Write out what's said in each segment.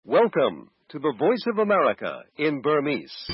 Welcome to the Voice of America in Burmese. ။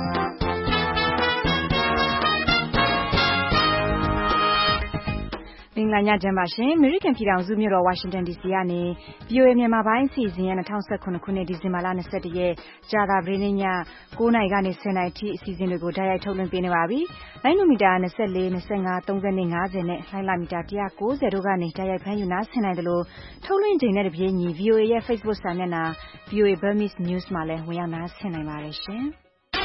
မင်္ဂလာညချမ်းပါရှင်။ American ပြည်ထောင်စုမြို့တော် Washington DC ကနေ VOA မြန်မာပိုင်းအစီအစဉ်ရဲ့2019ခုနှစ်ဒီဇင်ဘာလ21ရက်ကြာသပတေးနေ့ည9:00နာရီကနေ10:00နာရီထိအစီအစဉ်တွေကိုတိုက်ရိုက်ထုတ်လွှင့်ပေးနေပါပြီ။လိုင်းနိုမီတာ24 25 30 50နဲ့လိုင်းလာမီတာ190တို့ကနေတိုက်ရိုက်ဖမ်းယူနားဆင်နိုင်တယ်လို့ထုတ်လွှင့်ချိန်နဲ့တပြေးညီ VOA ရဲ့ Facebook စာမျက်နှာ VOA Burmese News မှာလည်းဝင်ရောက်နားဆင်နိုင်ပါတယ်ရှင်။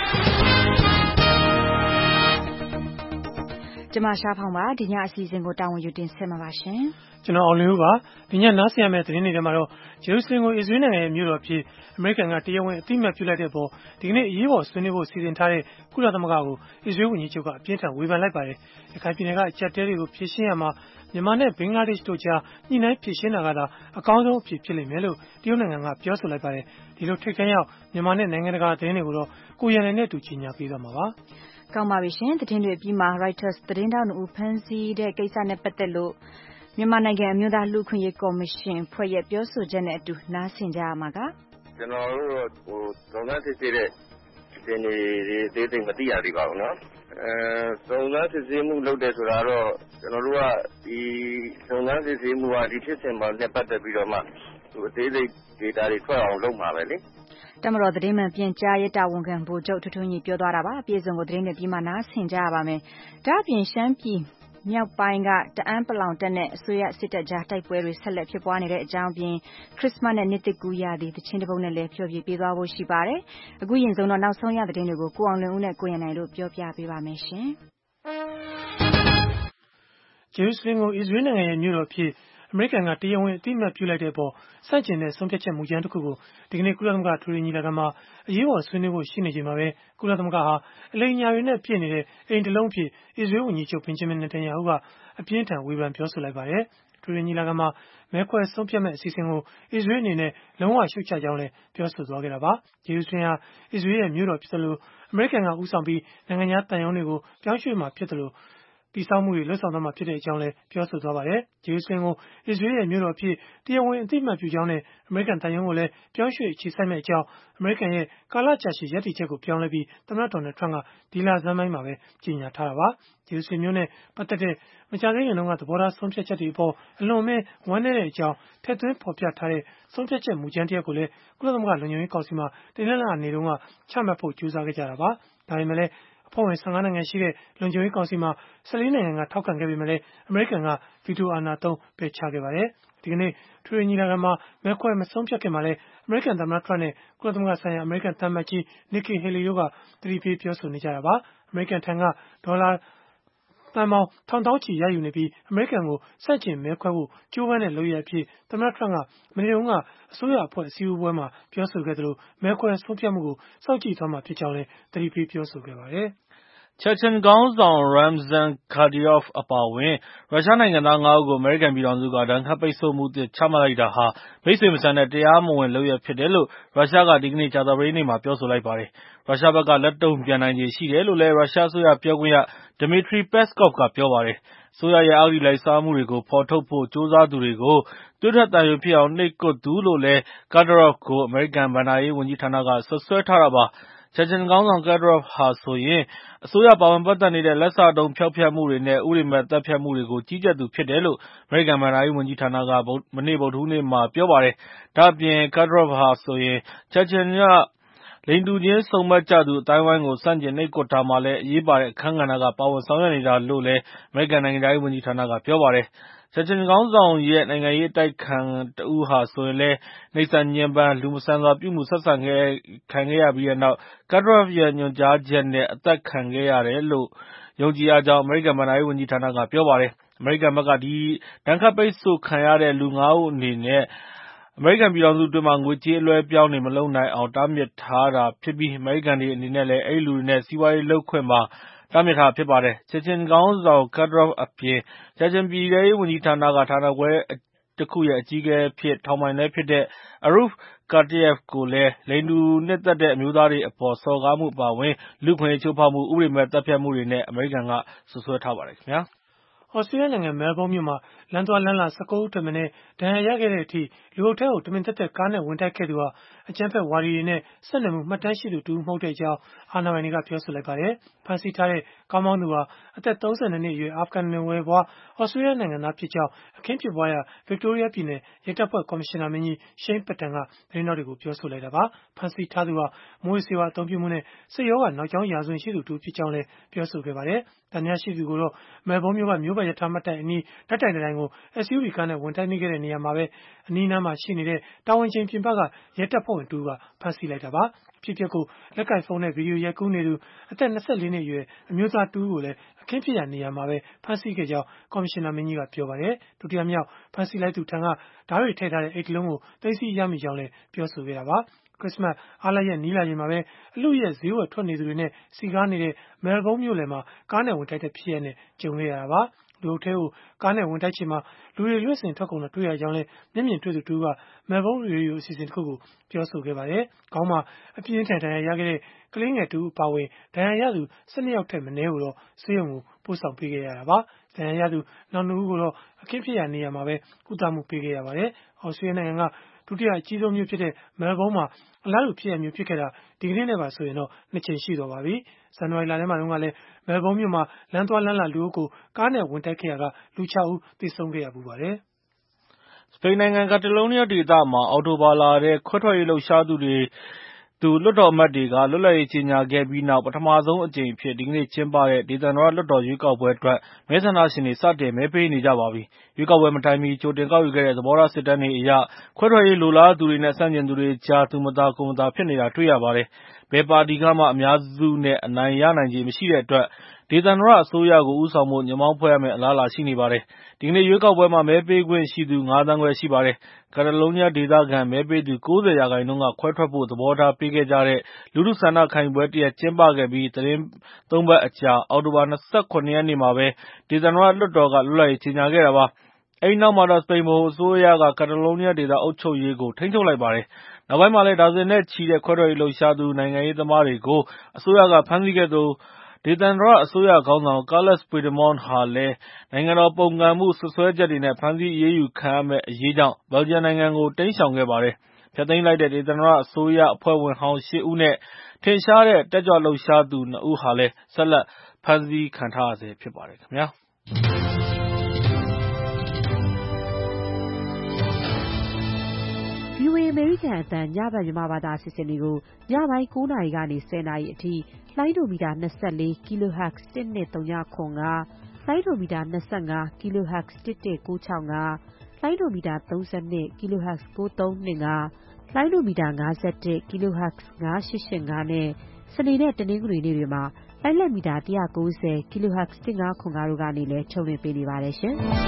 ကျမရှားဖောင်ပါဒီညအစီအစဉ်ကိုတာဝန်ယူတင်ဆက်မှာပါရှင်ကျွန်တော်အောင်လင်းဦးပါဒီညနားဆင်ရမယ့်သတင်းတွေထဲမှာတော့ဂျေရုဆလင်ကိုအစ္စရေးနိုင်ငံရဲ့မြို့တော်ဖြစ်အမေရိကန်ကတရားဝင်အသိအမှတ်ပြုလိုက်တဲ့အပေါ်ဒီကနေ့အရေးပေါ်ဆွေးနွေးဖို့စီစဉ်ထားတဲ့ကုလသမဂ္ဂကိုအစ္စရေးဝန်ကြီးချုပ်ကအပြင်းထန်ဝေဖန်လိုက်ပါတယ်ရခိုင်ပြည်နယ်ကအကြက်တဲတွေကိုဖြေရှင်းရမှာမြန်မာနဲ့ဘင်္ဂလားဒေ့ရှ်တို့ကြားညှိနှိုင်းဖြေရှင်းတာကသာအကောင်းဆုံးအဖြစ်ဖြစ်လိမ့်မယ်လို့တရုတ်နိုင်ငံကပြောဆိုလိုက်ပါတယ်ဒီလိုထိတ်ခန့်ရောက်မြန်မာနဲ့နိုင်ငံတကာသတင်းတွေကိုတော့ကိုရန်နိုင်နဲ့တူကြီးညာပေးသွားမှာပါကောင်းပါပြီရှင်သတင်းတွေပြီးမှ Reuters သတင်းတောက်တို့ဖမ်းဆီးတဲ့ကိစ္စနဲ့ပတ်သက်လို့မြန်မာနိုင်ငံအမျိုးသားလူ့အခွင့်အရေးကော်မရှင်ဖွဲ့ရဲ့ပြောဆိုချက်နဲ့အတူနားဆင်ကြရမှာကကျွန်တော်တို့စုံစမ်းစစ်ဆေးတဲ့ဒီနေ့သေးသေးမသိရသေးပါဘူးเนาะစုံစမ်းစစ်ဆေးမှုလုပ်တယ်ဆိုတာတော့ကျွန်တော်တို့ကဒီစုံစမ်းစစ်ဆေးမှုကဒီဖြစ်စဉ်မှာနဲ့ပတ်သက်ပြီးတော့မှအသေးစိတ် data တွေထွက်အောင်လုပ်မှာပဲလေတမတော်သတင်းမှန်ပြန်ကြားရေးတာဝန်ခံဗိုလ်ချုပ်ထွန်းထွန်းကြီးပြောသွားတာပါအပြည့်စုံကိုသတင်းတွေပြီးမှနားဆင်ကြရပါမယ်ဒါ့အပြင်ရှမ်းပြည်မြောက်ပိုင်းကတအန်းပလောင်တပ်နဲ့အစိုးရစစ်တပ်ကြားတိုက်ပွဲတွေဆက်လက်ဖြစ်ပွားနေတဲ့အကြောင်းပြင်ခရစ်စမတ်နဲ့နှစ်သစ်ကူးရာသီတခြင်းတစ်ပုဒ်နဲ့လည်းဖျော်ဖြေပေးသွားဖို့ရှိပါတယ်အခုရင်ဆုံးတော့နောက်ဆုံးရသတင်းတွေကိုကိုအောင်လွင်ဦးနဲ့ကိုရန်နိုင်တို့ပြောပြပေးပါမယ်ရှင်ဂျေရုဆလင်ကိုအစ္စရေးနိုင်ငံရဲ့မြို့တော်ဖြစ်အမေရိကန်ကတရားဝင်အသိအမှတ်ပြုလိုက်တဲ့အပေါ်စန့်ကျင်တဲ့ဆုံးဖြတ်ချက်မူကြမ်းတစ်ခုကိုဒီကနေ့ကုလသမဂ္ဂထွေထွေညီလာခံမှာအရေးပေါ်ဆွေးနွေးဖို့ရှိနေချိန်မှာပဲကုလသမဂ္ဂဟာအလိမ်ညာတွေနဲ့ပြည့်နေတဲ့အိမ်တစ်လုံးဖြစ်အစ္စရေးဝန်ကြီးချုပ်ဘင်ဂျမင်နေတန်ယာဟုကအပြင်းထန်ဝေဖန်ပြောဆိုလိုက်ပါတယ်။ထွေထွေညီလာခံမှာမဲခွဲဆုံးဖြတ်မဲ့အစီအစဉ်ကိုအစ္စရေးအနေနဲ့လုံးဝရှုတ်ချကြောင်းလည်းပြောဆိုသွားခဲ့တာပါ။ဂျေရုဆလင်ဟာအစ္စရေးရဲ့မြို့တော်ဖြစ်သလိုအမေရိကန်ကဦးဆောင်ပြီးနိုင်ငံခြားတန်ယုံတွေကိုပြောင်းရွှေ့မှာဖြစ်သလိုတည်ဆောက်မှုတွေလှုပ်ဆောင်သွားမှာဖြစ်တဲ့အကြောင်းလည်းပြောဆိုသွားပါတယ်။ဂျေရုဆလင်ကိုအစ္စရေးရဲ့မြို့တော်အဖြစ်တရားဝင်အသိအမှတ်ပြုကြောင်းနဲ့အမေရိကန်တန်ယုံကိုလည်းပြောင်းရွှေ့အခြေစိုက်မဲ့အကြောင်းအမေရိကန်ရဲ့ကာလကြာရှည်ရည်တည်ချက်ကိုပြောင်းလဲပြီးသမ္မတဒေါ်နယ်ထရန့်ကဒီလဆန်းပိုင်းမှာပဲကြေညာထားတာပါ။ဂျေရုဆလင်မြို့နဲ့ပတ်သက်တဲ့မကြာသေးခင်တုန်းကသဘောထားဆုံးဖြတ်ချက်တွေအပေါ်အလွန်အမင်းဝမ်းနည်းတဲ့အကြောင်းထည့်သွင်းဖော်ပြထားတဲ့ဆုံးဖြတ်ချက်မူကြမ်းတစ်ရပ်ကိုလည်းကုလသမဂ္ဂလုံခြုံရေးကောင်စီမှာတင်ပြလာနေတုန်းကချမှတ်ဖို့ကြိုးစားခဲ့ကြတာပါ။ဒါပေမဲ့လည်းအဖွဲ့ဝင်15နိုင်ငံရှိတဲ့လုံခြုံရေးကောင်စီမှာ14နိုင်ငံကထောက်ခံခဲ့ပေမဲ့လည်းအမေရိကန်ကဗီတိုအာဏာသုံးပယ်ချခဲ့ပါတယ်။ဒီကနေ့ထွေထွေညီလာခံမှာမဲခွဲမဆုံးဖြတ်ခင်မှာလည်းအမေရိကန်သမ္မတထရန့်နဲ့ကုလသမဂ္ဂဆိုင်ရာအမေရိကန်သံအမတ်ကြီး Nikki Haley တို့ကသတိပေးပြောဆိုနေကြတာပါ။အမေရိကန်ထံကဒေါ်လာသန်းပေါင်းထောင်သောင်းချီရယူနေပြီးအမေရိကန်ကိုဆန့်ကျင်မဲခွဲဖို့ကြိုးပမ်းတဲ့လုပ်ရအဖြစ်သမ္မတထရန့်ကမနေ့ကအစိုးရအဖွဲ့အစည်းအဝေးမှာပြောဆိုခဲ့သလိုမဲခွဲဆုံးဖြတ်မှုကိုစောင့်ကြည့်သွားမှာဖြစ်ကြောင်းလည်းသတိပေးပြောဆိုခဲ့ပါတယ်။ချက်ချင်ခေါင်းဆောင် Ramzan Kadyrov အပါအဝင်ရုရှားနိုင်ငံသား9ဦးကိုအမေရိကန်ပြည်ထောင်စုကဒဏ်ခတ်ပိတ်ဆို့မှုအသစ်ချမှတ်လိုက်တာဟာမိတ်ဆွေမဆန်တဲ့တရားမဝင်လုပ်ရပ်ဖြစ်တယ်လို့ရုရှားကဒီကနေ့ကြာသပတေးနေ့မှာပြောဆိုလိုက်ပါတယ်။ရုရှားဘက်ကလက်တုံ့ပြန်နိုင်ခြေရှိတယ်လို့လည်းရုရှားအစိုးရပြောခွင့်ရ Dmitry Peskov ကပြောပါတယ်။အစိုးရရဲ့အဂတိလိုက်စားမှုတွေကိုဖော်ထုတ်ဖို့ကြိုးစားသူတွေကိုသွေးထွက်သံယိုဖြစ်အောင်နှိပ်ကွပ်သူလို့လည်း Kadyrov ကိုအမေရိကန်ဘဏ္ဍာရေးဝန်ကြီးဌာနကစွပ်စွဲထားတာပါ။ချက်ချင်ခေါင်းဆောင် Kadyrov ဟာဆိုရင်အစိုးရပါဝင်ပတ်သက်နေတဲ့လက်စတုံးဖျောက်ဖျက်မှုတွေနဲ့ဥပဒေမဲ့သတ်ဖြတ်မှုတွေကိုကြီးကြပ်သူဖြစ်တယ်လို့အမေရိကန်ဘဏ္ဍာရေးဝန်ကြီးဌာနကမနေ့ဗုဒ္ဓဟူးနေ့မှာပြောပါတယ်။ဒါ့အပြင် Kadyrov ဟာဆိုရင်ချက်ချင်ကလိင်တူချင်းစုံမက်ကြသူအသိုင်းအဝိုင်းကိုဆန့်ကျင်နှိပ်ကွပ်တာမှာလည်းအရေးပါတဲ့အခန်းကဏ္ဍကပါဝင်ဆောင်ရွက်နေတာလို့လည်းအမေရိကန်နိုင်ငံခြားရေးဝန်ကြီးဌာနကပြောပါတယ်။ချက်ချင်ခေါင်းဆောင်ရဲ့နိုင်ငံရေးအတိုက်အခံတဦးဟာဆိုရင်လည်းနှိပ်စက်ညှဉ်းပန်းလူမဆန်စွာပြုမှုဆက်ဆံခံခဲ့ရပြီးတဲ့နောက် Kadyrov ရဲ့ညွှန်ကြားချက်နဲ့အသက်ခံခဲ့ရတယ်လို့ယုံကြည်ရကြောင်းအမေရိကန်ဘဏ္ဍာရေးဝန်ကြီးဌာနကပြောပါတယ်။အမေရိကန်ဘက်ကဒီဒဏ်ခတ်ပိတ်ဆို့ခံရတဲ့လူ9ဦးအနေနဲ့အမေရိကန်ပြည်ထောင်စုအတွင်းမှာငွေကြေးအလွှဲအပြောင်းတွေမလုပ်နိုင်အောင်တားမြစ်ထားတာဖြစ်ပြီးအမေရိကန်တွေအနေနဲ့လည်းအဲဒီလူတွေနဲ့စီးပွားရေးလုပ်ခွင့်ပါတားမြစ်ထားတာဖြစ်ပါတယ်။ချက်ချင်ခေါင်းဆောင် Kadyrov အပြင်ချက်ချင်ပြည်ထဲရေးဝန်ကြီးဌာနကဌာနခွဲတခုရဲ့အကြီးအကဲအဖြစ်ထောင်ပိုင်လည်းဖြစ်တဲ့ Aruf Kataev ကိုလည်းလိင်တူနှစ်သက်တဲ့အမျိုးသားတွေအပေါ်စော်ကားမှုအပါအဝင်လူ့အခွင့်အရေးချိုးဖောက်မှုဥပဒေမဲ့သတ်ဖြတ်မှုတွေနဲ့အမေရိကန်ကစွပ်စွဲထားပါတယ်ခင်ဗျာ။စတြေးလျနိုင်ငံမဲလ်ဘုန်းမြို့မှာလမ်းသွားလမ်းလာ19ဦးထက်မနည်းဒဏ်ရာရခဲ့တဲ့အထိလူအုပ်ထဲကိုတမင်သက်သက်ကားနဲ့ဝင်တိုက်ခဲ့သူဟာအကြမ်းဖက်ဝါဒီတွေနဲ့ဆက်နွယ်မှုမှတ်တမ်းရှိသူတူမဟုတ်တဲ့အကြောင်းအာဏာပိုင်တွေကပြောဆိုလိုက်ပါတယ်။ဖမ်းဆီးထားတဲ့ကားမောင်းသူဟာအသက်32နှစ်အရွယ်အာဖဂန်နွယ်ဖွားစတြေးလျနိုင်ငံသားဖြစ်ကြောင်းအခင်းဖြစ်ပွားရာဗစ်တိုးရီးယားပြည်နယ်ရဲတပ်ဖွဲ့ကော်မရှင်နာမင်းကြီး Shane Patton ကသတင်းထောက်တွေကိုပြောဆိုလိုက်တာပါ။ဖမ်းဆီးထားသူဟာမူးယစ်ဆေးဝါးအသုံးပြုမှုနဲ့စိတ်ရောဂါနောက်ကြောင်းရာဇဝင်ရှိသူတူဖြစ်ကြောင်းလည်းပြောဆိုခဲ့ပါတယ်။တန်ရာရှိသူကိုတော့မဲလ်ဘုန်းမြို့ကမြို့ပတ်ရထားမှတ်တိုင်အနီးဓာတ်တိုင်တိုင်းကို SUV ကားနဲ့ဝင်တိုက်မိခဲ့တဲ့နေရာမှာပဲအနီးနားမှာရှိနေတဲ့တာဝန်ချိန်ပြင်ပကရဲတပ်ဖွဲ့ဝင်တူကဖမ်းဆီးလိုက်တာပါ။ဖြစ်ပျက်ကိုလက်ကိုင်ဖုန်းနဲ့ဗီဒီယိုရိုက်ကူးနေသူအသက်24နှစ်အရွယ်အမျိုးသားတူကိုလည်းအခင်းဖြစ်ရာနေရာမှာပဲဖမ်းဆီးခဲ့ကြောင်းကော်မရှင်နာမင်းကြီးကပြောပါတယ်။ဒုတိယမြောက်ဖမ်းဆီးလိုက်သူထံကဓာတ်တွေထည့်ထားတဲ့အိတ်တလုံးကိုသိမ်းဆည်းရမိကြောင်းလည်းပြောဆိုခဲ့တာပါ။ခရစ်စမတ်အားလပ်ရက်နီးလာချိန်မှာပဲအလူရဲ့ဈေးဝယ်ထွက်နေသူတွေနဲ့စီကားနေတဲ့မဲလ်ဘုန်းမြို့လယ်မှာကားနဲ့ဝင်တိုက်တဲ့ဖြစ်ရပ်နဲ့ကြုံခဲ့ရတာပါ။လူအုပ်ထဲကိုကားနဲ့ဝင်တိုက်ချိန်မှာလူတွေလွှင့်စင်ထွက်ကုန်တာတွေ့ရကြောင်းလည်းမျက်မြင်တွေ့သူတူကမဲလ်ဘုန်းရေဒီယိုအစီအစဉ်တစ်ခုကိုပြောဆိုခဲ့ပါတယ်။ခေါင်းမှာအပြင်းထန်ဒဏ်ရာရခဲ့တဲ့ကလေးငယ်တူအပါအဝင်ဒဏ်ရာရသူ12ယောက်ထက်မနည်းကိုတော့ဆေးရုံကိုပို့ဆောင်ပေးခဲ့ရတာပါ။ဒဏ်ရာရသူနောက်2ဦးကိုတော့အခင်းဖြစ်ရာနေရာမှာပဲကုသမှုပေးခဲ့ရပါတယ်။ဩစတြေးလျနိုင်ငံကဒုတိယအကြီးဆုံးမြို့ဖြစ်တဲ့မဲလ်ဘုန်းမှာအလားတူဖြစ်ရပ်မျိုးဖြစ်ခဲ့တာဒီကနေ့နဲ့ပါဆိုရင်တော့2ချိန်ရှိသွားပါပြီ။ဇန်နဝါရီလထဲမှာတုန်းကလည်းမဲလ်ဘုန်းမြို့မှာလမ်းသွားလမ်းလာလူအုပ်ကိုကားနဲ့ဝင်တိုက်ခဲ့ရာကလူ6ဦးသေဆုံးခဲ့ရပူပါတယ်။စပိန်နိုင်ငံကက်တလိုးနီးယားဒေသမှာအော်တိုဘာလထဲခွဲထွက်ရေးလှုပ်ရှားသူလွှတ်တော်အမတ်တွေကလွတ်လပ်ရေးကြေညာခဲ့ပြီးနောက်ပထမဆုံးအကြိမ်အဖြစ်ဒီကနေ့ကျင်းပတဲ့ဒေသန္တရလွှတ်တော်ရွေးကောက်ပွဲအတွက်မဲဆန္ဒရှင်တွေစတင်မဲပေးနေကြပါပြီ။ရွေးကောက်ပွဲမတိုင်မီကြိုတင်ကောက်ယူခဲ့တဲ့သဘောထားစစ်တမ်းတွေအရခွဲထွက်ရေးလိုလားသူတွေနဲ့ဆန့်ကျင်သူတွေကြားသူမသာကိုယ်မသာဖြစ်နေတာတွေ့ရပါတယ်။ဘယ်ပါတီကမှအများစုနဲ့အနိုင်ရနိုင်ခြေမရှိတဲ့အတွက်ဒေသန္တရအစိုးရကိုဦးဆောင်ဖို့ညွှန့်ပေါင်းဖွဲ့ရမယ့်အလားအလာရှိနေပါတယ်။ဒီကနေ့ရွေးကောက်ပွဲမှာမဲပေးခွင့်ရှိသူ5 သန်းခွဲရှိပါတယ်။ကက်တလိုးနီးယားဒေသခံမဲပေးသူ90% ကခွဲထွက်ဖို့သဘောထားပေးခဲ့ကြတဲ့လူထုဆန္ဒခံယူပွဲတရပ်ကျင်းပခဲ့ပြီးသီတင်း3 ပတ်အကြာအောက်တိုဘာ27 ရက်နေ့မှာပဲဒေသန္တရလွှတ်တော်ကလွတ်လပ်ရေးကြေညာခဲ့တာပါ။အဲဒီနောက်မှာတော့စပိန်ဗဟိုအစိုးရကကက်တလိုးနီးယားဒေသအုပ်ချုပ်ရေးကိုထိန်းချုပ်လိုက်ပါတယ်။နောက်ပိုင်းမှာလည်းဒါဇင်နဲ့ချီတဲ့ခွဲထွက်ရေးလှုပ်ရှားသူနိုင်ငံရေးသမားတွေကိုအစိုးရကဖမ်းဆီးခဲ့သလိုဒေသန္တရအစိုးရခေါင်းဆောင် Carles Puigdemont ဟာလည်းနိုင်ငံတော်ပုန်ကန်မှုစွပ်စွဲချက်တွေနဲ့ဖမ်းဆီးအရေးယူခံရမယ့်အရေးကြောင့်ဘယ်လ်ဂျီယံနိုင်ငံကိုတိမ်းရှောင်ခဲ့ပါတယ်။ဖျက်သိမ်းလိုက်တဲ့ဒေသန္တရအစိုးရအဖွဲ့ဝင်ဟောင်း8 ဦးနဲ့ထင်ရှားတဲ့တက်ကြွလှုပ်ရှားသူ 2 ဦးဟာလည်းဆက်လက်ဖမ်းဆီးခံထားရဆဲဖြစ်ပါတယ်ခင်ဗျာ။ VOA အမေရိကန်အသံညဘက်မြန်မာဘာသာအစီအစဉ်တွေကိုညပိုင်း9 နာရီကနေ10 နာရီအထိလိုင်းဒိုမီတာ24 kHz 12395လိုင်းဒိုမီတာ25 kHz 11965လိုင်းဒိုမီတာ32 kHz 9325လိုင်းဒိုမီတာ51 kHz 9885နဲ့စနေနဲ့တနင်္ဂနွေနေ့တွေမှာလိုင်းလက်မီတာ190 kHz 1505တို့ကနေလည်းထုတ်လွှင့်ပေးနေပါတယ်ရှင်။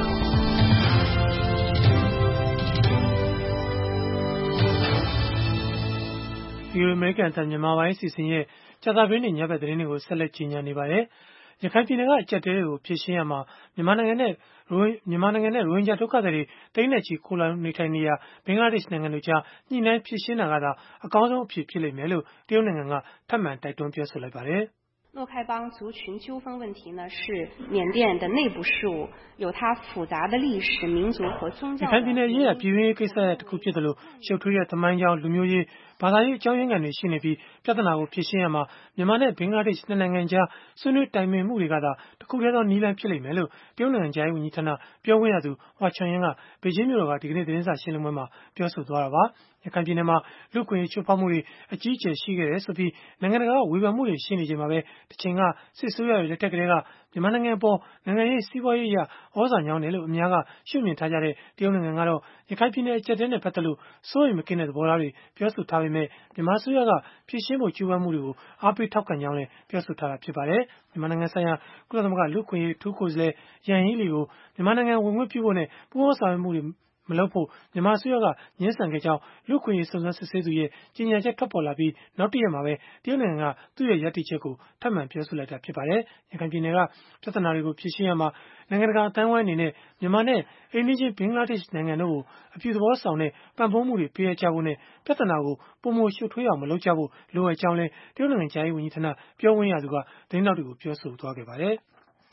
ဒီအမေရိကန်အသံမြန်မာပိုင်းအစီအစဉ်ရဲ့ကြာသပတေးနေ့ညဘက်သတင်းတွေကိုဆက်လက်ကြီးညာနေပါတယ်။ရခိုင်ပြည်နယ်ကအကြက်တဲတွေကိုဖြည့်ရှင်းရမှာမြန်မာနိုင်ငံနဲ့ရိုဟင်ဂျာဒုက္ခသည်တွေတိမ့်နဲ့ချီခိုးလာနေထိုင်နေရဘင်္ဂလားဒေ့ရှ်နိုင်ငံတို့ကြားညှိနှိုင်းဖြည့်ရှင်းတာကသာအကောင်းဆုံးအဖြစ်ဖြစ်လိမ့်မယ်လို့တရုတ်နိုင်ငံကထပ်မံတိုက်တွန်းပြောဆိုလိုက်ပါတယ်။诺开邦族群纠纷问题呢是缅甸的内部事务，有它复杂的历史、民族和宗教。 ရခိုင်ပြည်နယ်ရဲ့ပြည်တွင်းရေးကိစ္စရပ်တစ်ခုဖြစ်တယ်လို့ရှုပ်ထွေးတဲ့သမိုင်းကြောင်းလူမျိုးရေးဘာသာရေးအကြောင်းရင်းခံတွေရှိနေပြီးပြဿနာကိုဖြေရှင်းရမှာမြန်မာနဲ့ဘင်္ဂလားဒေ့ရှ်နှစ်နိုင်ငံကြားဆွေးနွေးတိုင်ပင်မှုတွေကသာတစ်ခုတည်းသောနည်းလမ်းဖြစ်လိမ့်မယ်လို့တရုတ်နိုင်ငံခြားရေးဝန်ကြီးဌာနပြောခွင့်ရသူဟွာချွန်ယင်းကဘေကျင်းမြို့တော်ကဒီကနေ့သတင်းစာရှင်းလင်းပွဲမှာပြောဆိုသွားတာပါ။ရခိုင်ပြည်နယ်မှာလူ့အခွင့်အရေးချိုးဖောက်မှုတွေအကြီးအကျယ်ရှိခဲ့တယ်ဆိုပြီးနိုင်ငံတကာကဝေဖန်မှုတွေရှိနေချိန်မှာပဲတစ်ချိန်ကစစ်ဆိုးရရဲ့လက်ထက်ကလေးကမြန်မာနိုင်ငံအပေါ်နိုင်ငံရေးစီးပွားရေးအရဩဇာညောင်းတယ်လို့အများကရှုမြင်ထားကြတဲ့တရုတ်နိုင်ငံကတော့ရခိုင်ပြည်နယ်အကျပ်အတည်းနဲ့ပတ်သက်လို့စိုးရိမ်မကင်းတဲ့သဘောထားတွေပြောဆိုထားပေမဲ့မြန်မာအစိုးရကဖြည့်ရှင်းဖို့ကြိုးပမ်းမှုတွေကိုအားပေးထောက်ခံကြောင်းလည်းပြောဆိုထားတာဖြစ်ပါတယ်။မြန်မာနိုင်ငံဆိုင်ရာကုလသမဂ္ဂလူ့အခွင့်အရေးအထူးကိုယ်စားလှယ်ယန်ဟီးလီကိုမြန်မာနိုင်ငံဝင်ခွင့်ပြုဖို့နဲ့ပူးပေါင်းဆောင်ရွက်မှုတွေမလုပ်ဖို့မြန်မာအစိုးရကညှင်းဆန်ခဲ့ကြောင်းလူ့အခွင့်အရေးစုံစမ်းစစ်ဆေးသူရဲ့ကြေညာချက်ထွက်ပေါ်လာပြီးနောက်တရက်မှာပဲတရုတ်နိုင်ငံကသူ့ရဲ့ရည်တည်ချက်ကိုထပ်မံပြောဆိုလိုက်တာဖြစ်ပါတယ်။ရခိုင်ပြည်နယ်ကပြဿနာတွေကိုဖြေရှင်းရမှာနိုင်ငံတကာအတိုင်းအဝိုင်းအနေနဲ့မြန်မာနဲ့အိမ်နီးချင်းဘင်္ဂလားဒေ့ရှ်နိုင်ငံတို့ကိုအပြုသဘောဆောင်တဲ့ပံ့ပိုးမှုတွေပေးရကြဖို့နဲ့ပြဿနာကိုပုံမရှုပ်ထွေးအောင်မလုပ်ကြဖို့လိုအပ်ကြောင်းလည်းတရုတ်နိုင်ငံခြားရေးဝန်ကြီးဌာနပြောခွင့်ရသူကသတင်းထောက်တွေကိုပြောဆိုသွားခဲ့ပါတယ်။ဘ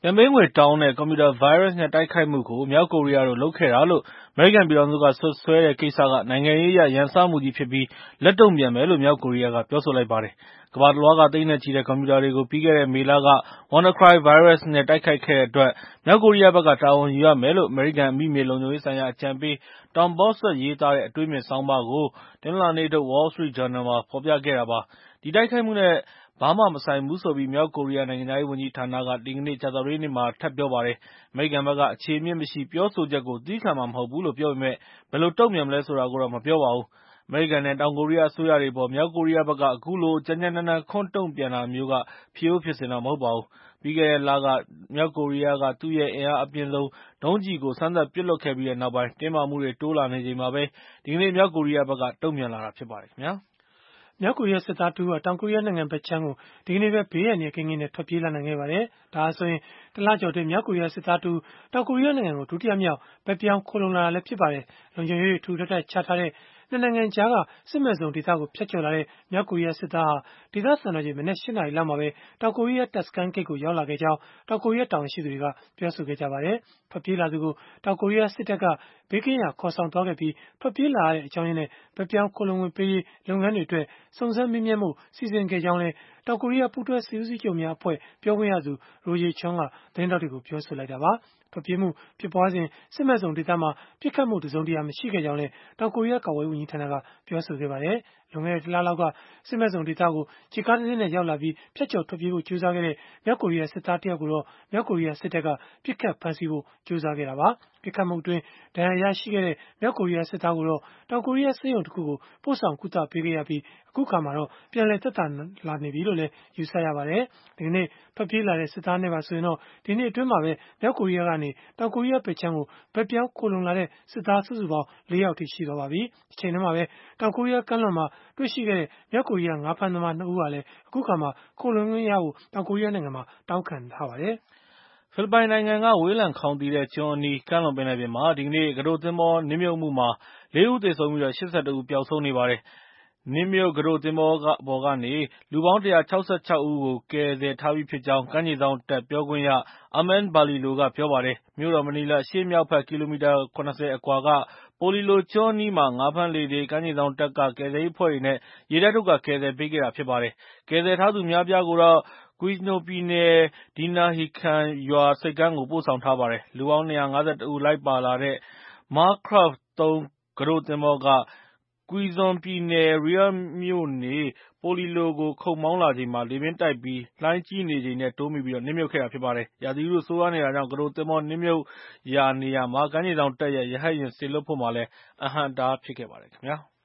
ရန်ပေးငွေတောင်းတဲ့ ကွန်ပျူတာဗိုင်းရပ်စ်နဲ့တိုက်ခိုက်မှုကို မြောက်ကိုရီးယားတို့လုပ်ခဲ့တာလို့ အမေရိကန်ပြည်ထောင်စုက စွပ်စွဲတဲ့ကိစ္စက နိုင်ငံရေးအရ ရန်စမှုကြီးဖြစ်ပြီး လက်တုံ့ပြန်မယ်လို့ မြောက်ကိုရီးယားက ပြောဆိုလိုက်ပါတယ်။ ကမ္ဘာတလွှားက သိန်းနဲ့ချီတဲ့ကွန်ပျူတာတွေကို ပြီးခဲ့တဲ့မေလက WannaCry ဗိုင်းရပ်စ်နဲ့ တိုက်ခိုက်ခဲ့တဲ့အတွက် မြောက်ကိုရီးယားဘက်က တာဝန်ယူရမယ်လို့ အမေရိကန် အမိမြေလုံခြုံရေးဆိုင်ရာအကြံပေး Tom Bossert ရေးသားတဲ့ အတွေးအမြင်ဆောင်းပါးကို တနင်္လာနေ့ထုတ် Wall Street Journal မှာ ဖော်ပြခဲ့တာပါ။ ဒီတိုက်ခိုက်မှုနဲ့ ဘာမှမဆိုင်ဘူးဆိုပြီး မြောက်ကိုရီးယား နိုင်ငံခြားရေးဝန်ကြီးဌာနက ဒီကနေ့ ကြာသပတေးနေ့မှာ ထပ်ပြောပါတယ်။ အမေရိကန်ဘက်က အခြေအမြစ်မရှိ ပြောဆိုချက်ကို သည်းခံမှာမဟုတ်ဘူးလို့ ပြောပေမယ့် ဘယ်လိုတုံ့ပြန်မလဲဆိုတာကိုတော့ မပြောပါဘူး။ အမေရိကန်နဲ့ တောင်ကိုရီးယားအစိုးရတွေအပေါ် မြောက်ကိုရီးယားဘက်က အခုလို ကြမ်းကြမ်းတမ်းတမ်း ခွန်းတုံ့ပြန်တာမျိုးက ဖြစ်ရိုးဖြစ်စဉ်တော့ မဟုတ်ပါဘူး။ ပြီးခဲ့တဲ့လက မြောက်ကိုရီးယားက သူ့ရဲ့ အင်အားအပြင်းဆုံး ဒုံးကျည်ကို စမ်းသပ်ပစ်လွှတ်ခဲ့ပြီးတဲ့နောက်ပိုင်း တင်းမာမှုတွေ တိုးလာနေချိန်မှာပဲ ဒီကနေ့ မြောက်ကိုရီးယားဘက်က တုံ့ပြန်လာတာဖြစ်ပါတယ်။မြောက်ကိုရီးယားစစ်သားတဦးဟာ တောင်ကိုရီးယားနိုင်ငံဘက်ခြမ်းကို ဒီကနေ့ပဲ ဘေးအန္တရာယ်ကင်းကင်းနဲ့ ထွက်ပြေးလာနိုင်ခဲ့ပါတယ်။ ဒါဟာဆိုရင် ၁ လကျော်အတွင်း မြောက်ကိုရီးယားစစ်သားတဦး တောင်ကိုရီးယားနိုင်ငံကို ဒုတိယမြောက် ဘက်ပြောင်းခိုလှုံလာတာလည်း ဖြစ်ပါတယ်။ လုံခြုံရေးတွေ ထူထပ်စွာချထားတဲ့ ၂ နိုင်ငံကြားက စစ်မဲ့ဇုန်ဒေသကို ဖြတ်ကျော်လာတဲ့ မြောက်ကိုရီးယားစစ်သားဟာ ဒေသစံတော်ချိန် မနက် ၈ နာရီလောက်မှာပဲ တောင်ကိုရီးယားတပ်စခန်းဂိတ်ကို ရောက်လာခဲ့ကြောင်း တောင်ကိုရီးယား တာဝန်ရှိသူတွေက ပြောဆိုခဲ့ကြပါတယ်။ ထွက်ပြေးလာသူကို တောင်ကိုရီးယားစစ်တပ်က ဘေးကင်းရာ ခေါ်ဆောင်သွားခဲ့ပြီး ထွက်ပြေးလာရတဲ့အကြောင်းရင်းနဲ့ ဘက်ပြောင်းခိုလှုံခွင့်ပေးရေး လုပ်ငန်းတွေအတွက် စုံစမ်းမေးမြန်းဖို့ စီစဉ်ခဲ့ကြောင်းလည်း တောင်ကိုရီးယား ပူးတွဲစစ်ဦးစီးချုပ်များအဖွဲ့ ပြောခွင့်ရသူ Ro Ye-chon က သတင်းထောက်တွေကို ပြောဆိုလိုက်တာပါ။ ထွက်ပြေးမှုဖြစ်ပွားစဉ် စစ်မဲ့ဇုန်ဒေသမှာ ပစ်ခတ်မှုတစုံတရာ မရှိခဲ့ကြောင်းလည်း တောင်ကိုရီးယား ကာကွယ်ရေးဝန်ကြီးဌာနက ပြောဆိုခဲ့ပါတယ်။ လွန်ခဲ့တဲ့ ၁ လလောက်က စစ်မဲ့ဇုန်ဒေသကို ခြေကားတစင်းနဲ့ ရောက်လာပြီး ဖြတ်ကျော်ထွက်ပြေးဖို့ ကြိုးစားခဲ့တဲ့ မြောက်ကိုရီးယားစစ်သားတယောက်ကိုတော့ မြောက်ကိုရီးယားစစ်တပ်က ပစ်ခတ်ဖမ်းဆီးဖို့ ကြိုးစားခဲ့တာပါ။ ပစ်ခတ်မှုအတွင်း ဒဏ်ရာရရှိခဲ့တဲ့ မြောက်ကိုရီးယားစစ်သားကိုတော့ တောင်ကိုရီးယားဆေးရုံတခုကို ပို့ဆောင်ကုသပေးခဲ့ရပြီး အခုအခါမှာတော့ ပြန်လည်သက်သာလာနေပြီလို့လည်း ယူဆရပါတယ်။ ဒီကနေ့ ထွက်ပြေးလာတဲ့ စစ်သားနဲ့ပါဆိုရင်တော့ ဒီနှစ်အတွင်းမှာပဲ မြောက်ကိုရီးယားကနေ တောင်ကိုရီးယားဘက်ခြမ်းကို ဘက်ပြောင်းခိုလှုံလာတဲ့ စစ်သားစုစုပေါင်း ၄ ယောက်အထိ ရှိသွားပါပြီ။ တချိန်တည်းမှာပဲ တောင်ကိုရီးယားကမ်းလွန်မှာ တွေ့ရှိခဲ့တဲ့ မြောက်ကိုရီးယား ငါးဖမ်းသမား ၂ ဦးဟာလည်း အခုအခါ ခိုလှုံခွင့်ရဖို့ တောင်ကိုရီးယားနိုင်ငံမှာ တောင်းခံထားပါတယ်။ဖိလစ်ပိုင်နိုင်ငံက ဝေးလံခေါင်သီတဲ့ကျွန်းအနီး ကမ်းလွန်ပင်လယ်ပြင်မှာ ဒီကနေ့ ကူးတို့သင်္ဘောနစ်မြုပ်မှုမှာ ၄ ဦးသေဆုံးပြီး ၈၁ ဦး ပျောက်ဆုံးနေပါတယ်။ နစ်မြုပ်ကူးတို့သင်္ဘောပေါ်ကနေ လူပေါင်း ၁၆၆ ဦးကို ကယ်ဆယ်ထားပြီးဖြစ်ကြောင်း ကမ်းခြေစောင့်တပ်ပြောခွင့်ရ Armand Balilo က ပြောပါတယ်။ မြို့တော် မနီလာ အရှေ့မြောက်ဘက် ကီလိုမီတာ ၇၀ အကွာက Polillo ကျွန်းအနီးမှာ ငါးဖမ်းလှေတွေ၊ ကမ်းခြေစောင့်တပ်က ကယ်ဆယ်ရေးအဖွဲ့တွေနဲ့ ရေတပ်တို့က ကယ်ဆယ်ပေးခဲ့တာဖြစ်ပါတယ်။ ကယ်ဆယ်ထားသူ အများအပြားကိုတော့ Quezon ပြည်နယ် Dinahican ရွာဆိပ်ကမ်းကို ပို့ဆောင်ထားပါတယ်။ လူပေါင်း ၂၅၁ ဦး လိုက်ပါလာတဲ့ Marcraft 3 ကူးတို့သင်္ဘောက Quezon ပြည်နယ် Real မြို့နေ Polillo ကို ခုတ်မောင်းလာချိန်မှာ လေပြင်းတိုက်ပြီး လှိုင်းကြီးနေချိန်နဲ့ တိုးမိပြီး နစ်မြုပ်ခဲ့တာဖြစ်ပါတယ်။ ရာသီဥတုဆိုးရွားနေတာကြောင့် ကူးတို့သင်္ဘောနစ်မြုပ်ရာနေရာမှာ ကမ်းခြေစောင့်တပ်ရဲ့ ရဟတ်ယာဉ်စေလွှတ်ဖို့မှာလည်း အဟန့်အတားဖြစ်ခဲ့ပါတယ်။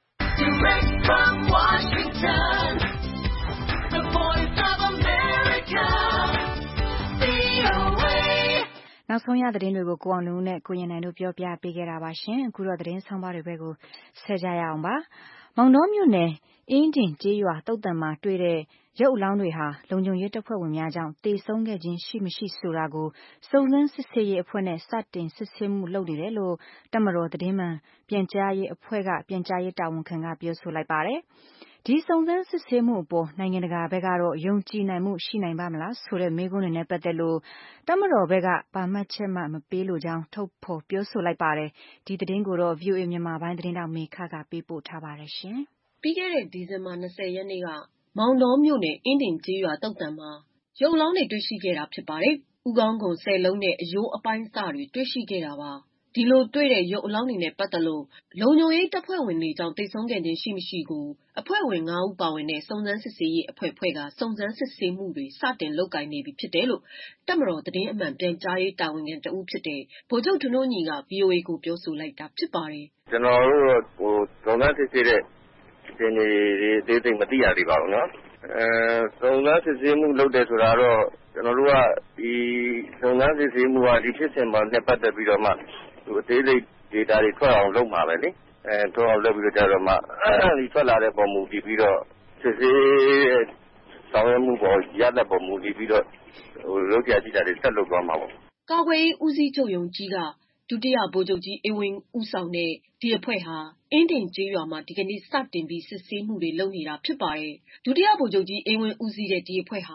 The Voice of America, VOA နောက်ဆုံးရသတင်းတွေကို ကိုအောင်လွင်ဦးနဲ့ ကိုရင်နိုင်တို့ပြောပြပေးခဲ့တာပါရှင်။ အခုတော့သတင်းဆောင်ပါတွေဘက်ကိုဆက်ကြရအောင်ပါ။ မောင်တောမြို့နယ် အင်းဒင်ကျေးရွာသုဿန်မှာတွေ့တဲ့ရုပ်အလောင်းတွေဟာ လုံခြုံရေးတပ်ဖွဲ့ဝင်များကြောင့်သေဆုံးခဲ့ခြင်းရှိမရှိဆိုတာကို စုံစမ်းစစ်ဆေးရေးအဖွဲ့နဲ့ စတင်စစ်ဆေးမှုလုပ်နေတယ်လို့ တပ်မတော်သတင်းမှန်ပြန်ကြားရေးအဖွဲ့က ပြန်ကြားရေးတာဝန်ခံက ပြောဆိုလိုက်ပါတယ်။ ဒီစုံစမ်းစစ်ဆေးမှုအပေါ် နိုင်ငံတကာဘက်ကတော့ ယုံကြည်နိုင်မှုရှိနိုင်ပါ့မလားဆိုတဲ့မေးခွန်းတွေနဲ့ပတ်သက်လို့ တပ်မတော်ဘက်က ဘာမှတ်ချက်မှမပေးလိုကြောင်း ထုတ်ဖော်ပြောဆိုလိုက်ပါတယ်။ ဒီသတင်းကိုတော့ ဗွီအိုအေမြန်မာပိုင်းသတင်းထောက်မေခကပေးပို့ထားပါတယ်။ပြီးခဲ့တဲ့ ဒီဇင်ဘာ 20 ရက်နေ့က မောင်တောမြို့နယ် အင်းဒင်ကျေးရွာသုဿန်မှာ ရုပ်အလောင်းတွေတွေ့ရှိခဲ့တာဖြစ်ပါတယ်။ ဦးခေါင်းခွံ 10 လုံးနဲ့ အရိုးအပိုင်းအစတွေ တွေ့ရှိခဲ့တာပါ။ ဒီလိုတွေ့တဲ့ရုပ်အလောင်းတွေနဲ့ပတ်သက်လို့ လုံခြုံရေးတပ်ဖွဲ့ဝင်တွေကြောင့်သေဆုံးခဲ့ခြင်းရှိမရှိကို အဖွဲ့ဝင် 5 ဦးပါဝင်တဲ့ စုံစမ်းစစ်ဆေးရေးအဖွဲ့ဖွဲ့က စုံစမ်းစစ်ဆေးမှုတွေ စတင်လုပ်ကိုင်နေပြီဖြစ်တယ်လို့ တပ်မတော်သတင်းအမှန်ပြန်ကြားရေးတာဝန်ခံတဦးဖြစ်တဲ့ ဗိုလ်ချုပ်ထွန်းထွန်းညီက VOA ကိုပြောဆိုလိုက်တာဖြစ်ပါတယ်။ "ကျွန်တော်တို့စုံစမ်းစစ်ဆေးတဲ့အခြေအနေတွေအသေးစိတ်မသိရသေးပါဘူး။စုံစမ်းစစ်ဆေးမှုလုပ်တယ်ဆိုတာတော့ကျွန်တော်တို့ကဒီစုံစမ်းစစ်ဆေးမှုကဒီဖြစ်စဉ်နဲ့ပတ်သက်ပြီးတော့မှအသေးစိတ် data တွေထွက်အောင်လုပ်မှာပဲလေ။ထွက်အောင်လုပ်ပြီးတော့မှဒီထွက်လာတဲ့ပုံမူတည်ပြီးတော့စစ်ဆေးဆောင်ရွက်မှုပေါ်ရလဒ်ပေါ်မူတည်ပြီးတော့လုပ်စရာရှိတာတွေဆက်လုပ်သွားမှာပေါ့။ " ကာကွယ်ရေးဦးစီးချုပ်ရုံးကြီးက ဒုတိယဗိုလ်ချုပ်ကြီးအေးဝင်းဦးဆောင်တဲ့ ဒီအဖွဲ့ဟာ အင်းဒင်ကျေးရွာမှာ ဒီကနေ့စတင်ပြီးစစ်ဆေးမှုတွေလုပ်နေတာဖြစ်ပါတယ်။ ဒုတိယဗိုလ်ချုပ်ကြီးအေးဝင်းဦးစီးတဲ့ ဒီအဖွဲ့ဟာ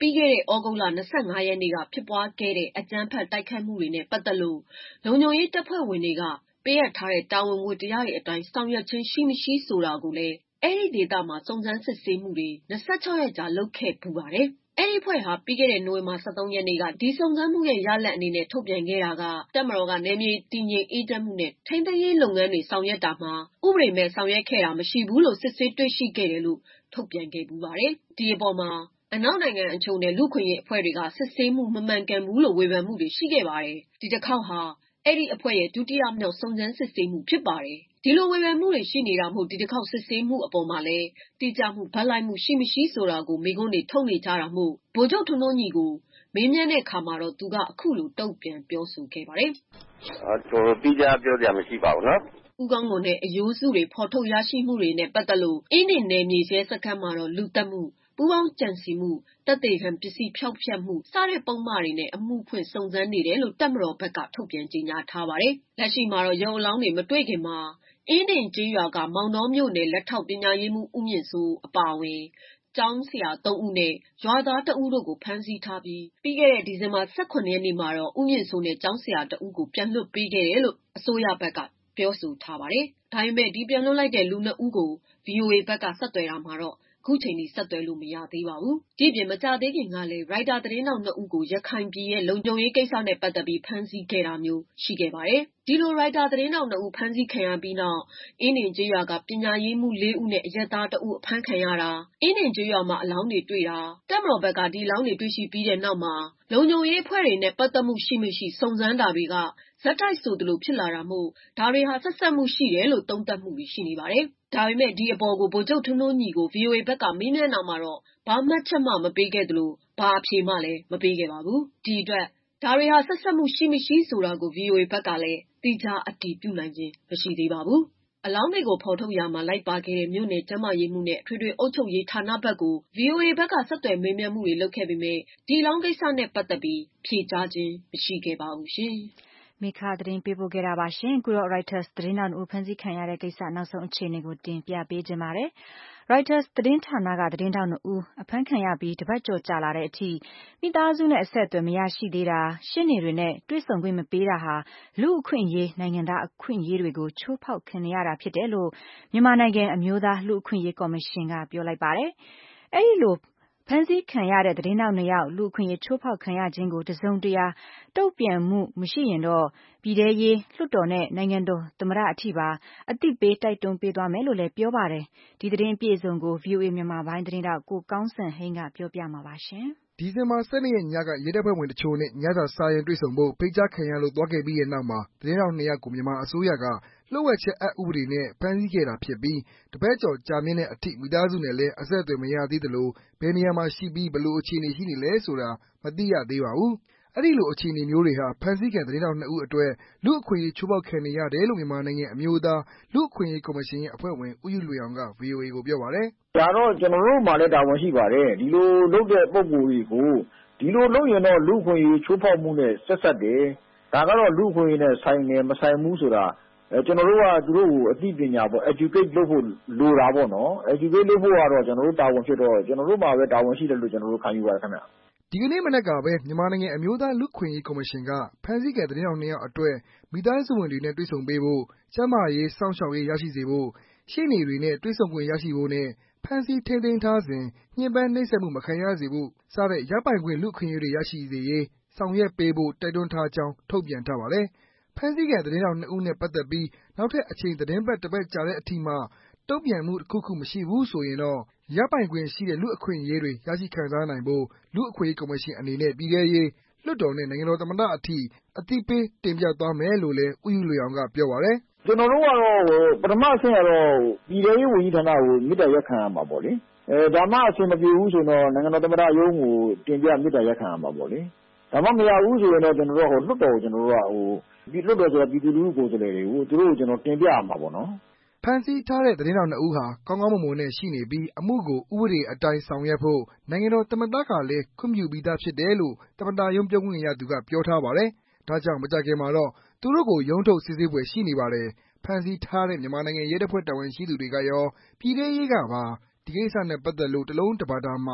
ပြီးခဲ့တဲ့ ဩဂုတ်လ 25 ရက်နေ့က ဖြစ်ပွားခဲ့တဲ့ အကြမ်းဖက်တိုက်ခိုက်မှုတွေနဲ့ ပတ်သက်လို့ လုံခြုံရေးတပ်ဖွဲ့ဝင်တွေက ပေးအပ်ထားတဲ့တာဝန်ဝတ္တရားတွေအတိုင်း ဆောင်ရွက်ခြင်းရှိမရှိဆိုတာကိုလည်း အဲဒီဒေသမှာ စုံစမ်းစစ်ဆေးမှုတွေ 26 ရက်ကြာလုပ်ခဲ့ဖူးပါတယ်။ အဲဒီအဖွဲ့ဟာ ပြီးခဲ့တဲ့ နိုဝင်ဘာ 13 ရက်နေ့က ဒီစုံစမ်းမှုရဲ့ရလဒ်အနေနဲ့ ထုတ်ပြန်ခဲ့တာက တပ်မတော်က နယ်မြေတည်ငြိမ်အေးချမ်းမှုနဲ့ ထိန်းသိမ်းရေးလုပ်ငန်းတွေဆောင်ရွက်တာမှာ ဥပဒေမဲ့ဆောင်ရွက်ခဲ့တာမရှိဘူးလို့ စစ်ဆေးတွေ့ရှိခဲ့တယ်လို့ ထုတ်ပြန်ခဲ့ဖူးပါတယ်။ ဒီအပေါ်မှာ အနောက်နိုင်ငံအချို့နဲ့ လူ့အခွင့်အရေးအဖွဲ့တွေက စစ်ဆေးမှုမမှန်ကန်ဘူးလို့ ဝေဖန်မှုတွေရှိခဲ့ပါတယ်။ ဒီတစ်ခေါက်ဟာ အဲဒီအဖွဲ့ရဲ့ ဒုတိယမြောက်စုံစမ်းစစ်ဆေးမှုဖြစ်ပါတယ်။ ဒီလိုဝေဖန်မှုတွေရှိနေတာမို့ ဒီတစ်ခေါက်စစ်ဆေးမှုအပေါ်မှာလည်း တိကျမှုဘက်လိုက်မှုရှိမရှိဆိုတာကို မေးခွန်းတွေထုတ်နေကြတာမို့ ဗိုလ်ချုပ်ထွန်းထွန်းညီကို မေးမြန်းတဲ့အခါမှာတော့ သူကအခုလိုတုံ့ပြန်ပြောဆိုခဲ့ပါတယ်။ "တိကျပြောစရာမရှိပါဘူးနော်" ဦးခေါင်းခွန်နဲ့ အရိုးစုတွေဖော်ထုတ်ရရှိမှုတွေနဲ့ပတ်သက်လို့ အင်းဒင်နယ်မြေရဲစခန်းမှာတော့ လူသတ်မှု၊ ပူးပေါင်းကြံစည်မှု၊ သက်သေခံပစ္စည်းဖျောက်ဖျက်မှု စတဲ့ပုဒ်မတွေနဲ့ အမှုဖွင့်စုံစမ်းနေတယ်လို့ တပ်မတော်ဘက်က ထုတ်ပြန်ကြေညာထားပါတယ်။ လက်ရှိမှာတော့ ရုပ်အလောင်းတွေမတွေ့ခင်မှာ အင်းဒင်ကျေးရွာက မောင်တောမြို့နယ် လက်ထောက်ပညာရေးမှူး ဦးမြင့်စိုးအပါအဝင် ကျောင်းဆရာ 3 ဦးနဲ့ ရွာသား 1 ဦးတို့ကို ဖမ်းဆီးထားပြီး ပြီးခဲ့တဲ့ ဒီဇင်ဘာ 18 ရက်နေ့မှာတော့ ဦးမြင့်စိုးနဲ့ ကျောင်းဆရာ 1 ဦးကို ပြန်လွှတ်ပေးခဲ့တယ်လို့ အစိုးရဘက်က ပြောဆိုထားပါတယ်။ ဒါပေမဲ့ ဒီပြန်လွှတ်လိုက်တဲ့ လူ 2 ဦးကို VOA ဘက်ကဆက်သွယ်တာမှာတော့ ခုချိန်ထိဆက်သွယ်လို့မရသေးပါဘူး။ ဒီအပြင် မကြာသေးခင်ကလည်း ရိုက်တာသတင်းထောက် 2 ဦးကို ရခိုင်ပြည်ရဲ့ လုံခြုံရေးကိစ္စနဲ့ပတ်သက်ပြီး ဖမ်းဆီးခဲ့တာမျိုးရှိခဲ့ပါတယ်။ ဒီလို ရိုက်တာသတင်းထောက် 2 ဦးဖမ်းဆီးခံရပြီးနောက် အင်းဒင်ကျေးရွာက ပညာရေးမှူး 4 ဦးနဲ့ အရပ်သား 1 ဦးအဖမ်းခံရတာ၊ အင်းဒင်ကျေးရွာမှာ အလောင်းတွေတွေ့တာ၊ တပ်မတော်ဘက်က ဒီအလောင်းတွေတွေ့ရှိပြီးတဲ့နောက်မှာ လုံခြုံရေးအဖွဲ့တွေနဲ့ပတ်သက်မှုရှိမရှိ စုံစမ်းတာတွေက ဆက်တိုက်ဆိုသလိုဖြစ်လာတာမို့ ဒါတွေဟာဆက်စပ်မှုရှိတယ်လို့ သုံးသပ်မှုတွေရှိနေပါတယ်။ ဒါပေမဲ့ ဒီအပေါ်ကို ဗိုလ်ချုပ်ထွန်းထွန်းညီကို VOA ဘက်ကမေးမြန်းတာမှာတော့ ဘာမှတ်ချက်မှမပေးခဲ့သလို ဘာအဖြေမှလည်းမပေးခဲ့ပါဘူး။ ဒီအတွက် ဒါတွေဟာဆက်စပ်မှုရှိမရှိဆိုတာကို VOA ဘက်ကလည်း သီးခြားအတည်ပြုနိုင်ခြင်းမရှိသေးပါဘူး။ အလောင်းတွေကိုဖော်ထုတ်ရာမှာလိုက်ပါခဲ့တဲ့ မြို့နယ်ကျန်းမာရေးမှူးနဲ့ အထွေထွေအုပ်ချုပ်ရေးဌာနဘက်ကို VOA ဘက်ကဆက်သွယ်မေးမြန်းမှုတွေလုပ်ခဲ့ပေမဲ့ ဒီအလောင်းကိစ္စနဲ့ပတ်သက်ပြီး ဖြေကြားခြင်းမရှိခဲ့ပါဘူးရှင်။မေခသတင်းပေးပို့ခဲ့တာပါရှင်။ ခုတော့ Reuters သတင်းထောက် 2 ဦးဖမ်းဆီးခံရတဲ့ကိစ္စနောက်ဆုံးအခြေအနေကိုတင်ပြပေးချင်ပါတယ်။ Reuters သတင်းဌာနက သတင်းထောက် 2 ဦး အဖမ်းခံရပြီး တပတ်ကျော်ကြာလာတဲ့အထိ မိသားစုနဲ့အဆက်အသွယ်မရရှိသေးတာ၊ ရှေ့နေတွေနဲ့တွေ့ဆုံခွင့်မပေးတာဟာ လူ့အခွင့်အရေး၊ နိုင်ငံသားအခွင့်အရေးတွေကို ချိုးဖောက်ခံနေရတာဖြစ်တယ်လို့ မြန်မာနိုင်ငံအမျိုးသားလူ့အခွင့်အရေးကော်မရှင်ကပြောလိုက်ပါတယ်။ အဲဒီလိုဖမ်းဆီးခံရတဲ့သတင်းထောက် 2 ယောက် လူ့အခွင့်အရေးချိုးဖောက်ခံရခြင်းကို တစုံတရာတုံ့ပြန်မှုမရှိရင်တော့ ပြည်ထဲရေး၊ လွှတ်တော်နဲ့ နိုင်ငံတော်သမ္မတအထိပါ အသိပေးတိုက်တွန်းပေးသွားမယ်လို့လည်းပြောပါတယ်။ ဒီသတင်းအပြည့်အစုံကို VOA မြန်မာပိုင်းသတင်းထောက် ကိုကောင်းစံဟိန်းကပြောပြမှာပါရှင်။ဒီဇင်ဘာ 12 ရက်ညက ရဲတပ်ဖွဲ့ဝင်တချို့နဲ့ ညစာစားရင်းတွေ့ဆုံဖို့ ဖိတ်ကြားခံရလို့သွားခဲ့ပြီးတဲ့နောက်မှာ သတင်းထောက် 2 ယောက်ကို မြန်မာအစိုးရက လျှို့ဝှက်ချက်အက်ဥပဒေနဲ့ ဖမ်းဆီးခဲ့တာဖြစ်ပြီး တပတ်ကျော်ကြာမြင့်တဲ့အထိ မိသားစုနဲ့လည်း အဆက်အသွယ်မရသေးသလို ဘယ်နေရာမှာရှိပြီး ဘယ်လိုအခြေအနေရှိနေလဲဆိုတာ မသိရသေးပါဘူး။ အဲဒီလိုအခြေအနေမျိုးတွေဟာ ဖမ်းဆီးခံသတင်းထောက် 2 ဦးအတွက် လူ့အခွင့်အရေးချိုးဖောက်ခံနေရတယ်လို့ မြန်မာနိုင်ငံအမျိုးသားလူ့အခွင့်အရေးကော်မရှင်ရဲ့အဖွဲ့ဝင် ဦးယုလွင်အောင်က VOA ကိုပြောပါတယ်။ "ဒါတော့ကျနော်တို့မှာလည်းတာဝန်ရှိပါတယ်။ ဒီလိုလုပ်တဲ့ပုဂ္ဂိုလ်တွေကို ဒီလိုလုပ်ရင်တော့လူ့အခွင့်အရေးချိုးဖောက်မှုနဲ့ဆက်စပ်တယ်။ ဒါကတော့လူ့အခွင့်အရေးနဲ့ဆိုင်တယ်မဆိုင်ဘူးဆိုတာကျနော်တို့ကသူတို့ကိုအသိပညာပေါ့ educate လုပ်ဖို့လိုတာပေါ့နော်။ educate လုပ်ဖို့ကတော့ကျနော်တို့တာဝန်ဖြစ်တော့ ကျနော်တို့မှာပဲတာဝန်ရှိတယ်လို့ကျနော်တို့ခံယူပါတယ်ခင်ဗျ။ " ဒီကနေ့မနက်ကပဲ မြန်မာနိုင်ငံအမျိုးသားလူ့အခွင့်အရေးကော်မရှင်က ဖမ်းဆီးခံသတင်းထောက် 2 ယောက်အတွက် မိသားစုဝင်တွေနဲ့တွေ့ဆုံပေးဖို့ ကျန်းမာရေးစောင့်ရှောက်ရေးရရှိစေဖို့ ရှေ့နေတွေနဲ့တွေ့ဆုံခွင့်ရရှိဖို့နဲ့ ဖမ်းဆီးထိန်းသိမ်းထားစဉ် ညှဉ်းပန်းနှိပ်စက်မှုမခံရစေဖို့ စတဲ့ရပိုင်ခွင့်လူ့အခွင့်အရေးတွေရရှိစေရေး ဆောင်ရွက်ပေးဖို့ တိုက်တွန်းထားကြောင်း ထုတ်ပြန်ထားပါတယ်။ ဖမ်းဆီးခံသတင်းထောက် 2 ဦးနဲ့ပတ်သက်ပြီး နောက်ထပ်အချိန်သီတင်းပတ် တစ်ပတ်ကြာတဲ့အထိမှ တုံ့ပြန်မှုတစ်ခုခုမရှိဘူးဆိုရင်တော့ ရပိုင်ခွင့်ရှိတဲ့လူ့အခွင့်အရေးတွေ ရရှိခံစားနိုင်ဖို့ လူ့အခွင့်အရေးကော်မရှင်အနေနဲ့ ပြည်ထဲရေး၊ လွှတ်တော်နဲ့ နိုင်ငံတော်သမ္မတအထိ အသိပေးတင်ပြသွားမယ်လို့လည်း ဦးယုလွင်အောင်ကပြောပါတယ်။ "ကျနော်တို့ကတော့ပထမအဆင့်ကတော့ပြည်ထဲရေးဝန်ကြီးဌာနကိုမေတ္တာရပ်ခံရမှာပေါ့လေ။ ဒါမှအဆင်မပြေဘူးဆိုရင်တော့နိုင်ငံတော်သမ္မတရုံးကိုတင်ပြမေတ္တာရပ်ခံရမှာပေါ့လေ။ ဒါမှမရဘူးဆိုရင်တော့ကျနော်တို့လွှတ်တော်ကိုလွှတ်တော်ဆိုတာပြည်သူလူထုကိုယ်စားလှယ်တွေကို သူတို့ကိုကျနော်တင်ပြရမှာပေါ့နော်။ " ဖမ်းဆီးထားတဲ့သတင်းထောက် 2 ဦးဟာ ကောင်းကောင်းမွန်မွန်နဲ့ရှိနေပြီး အမှုကို ဥပဒေအတိုင်းဆောင်ရွက်ဖို့ နိုင်ငံတော်သမ္မတကလည်း ခွင့်ပြုပြီးသားဖြစ်တယ်လို့ သမ္မတရုံးပြောခွင့်ရသူကပြောထားပါတယ်။ ဒါကြောင့်မကြာခင်မှာတော့ သူတို့ကိုရုံးထုတ်စစ်ဆေးဖွယ်ရှိနေပါတယ်။ ဖမ်းဆီးထားတဲ့ မြန်မာနိုင်ငံရဲတပ်ဖွဲ့တာဝန်ရှိသူတွေကရော ပြည်ထဲရေးကပါ ဒီကိစ္စနဲ့ပတ်သက်လို့ တစ်လုံးတစ်ပါဒမှ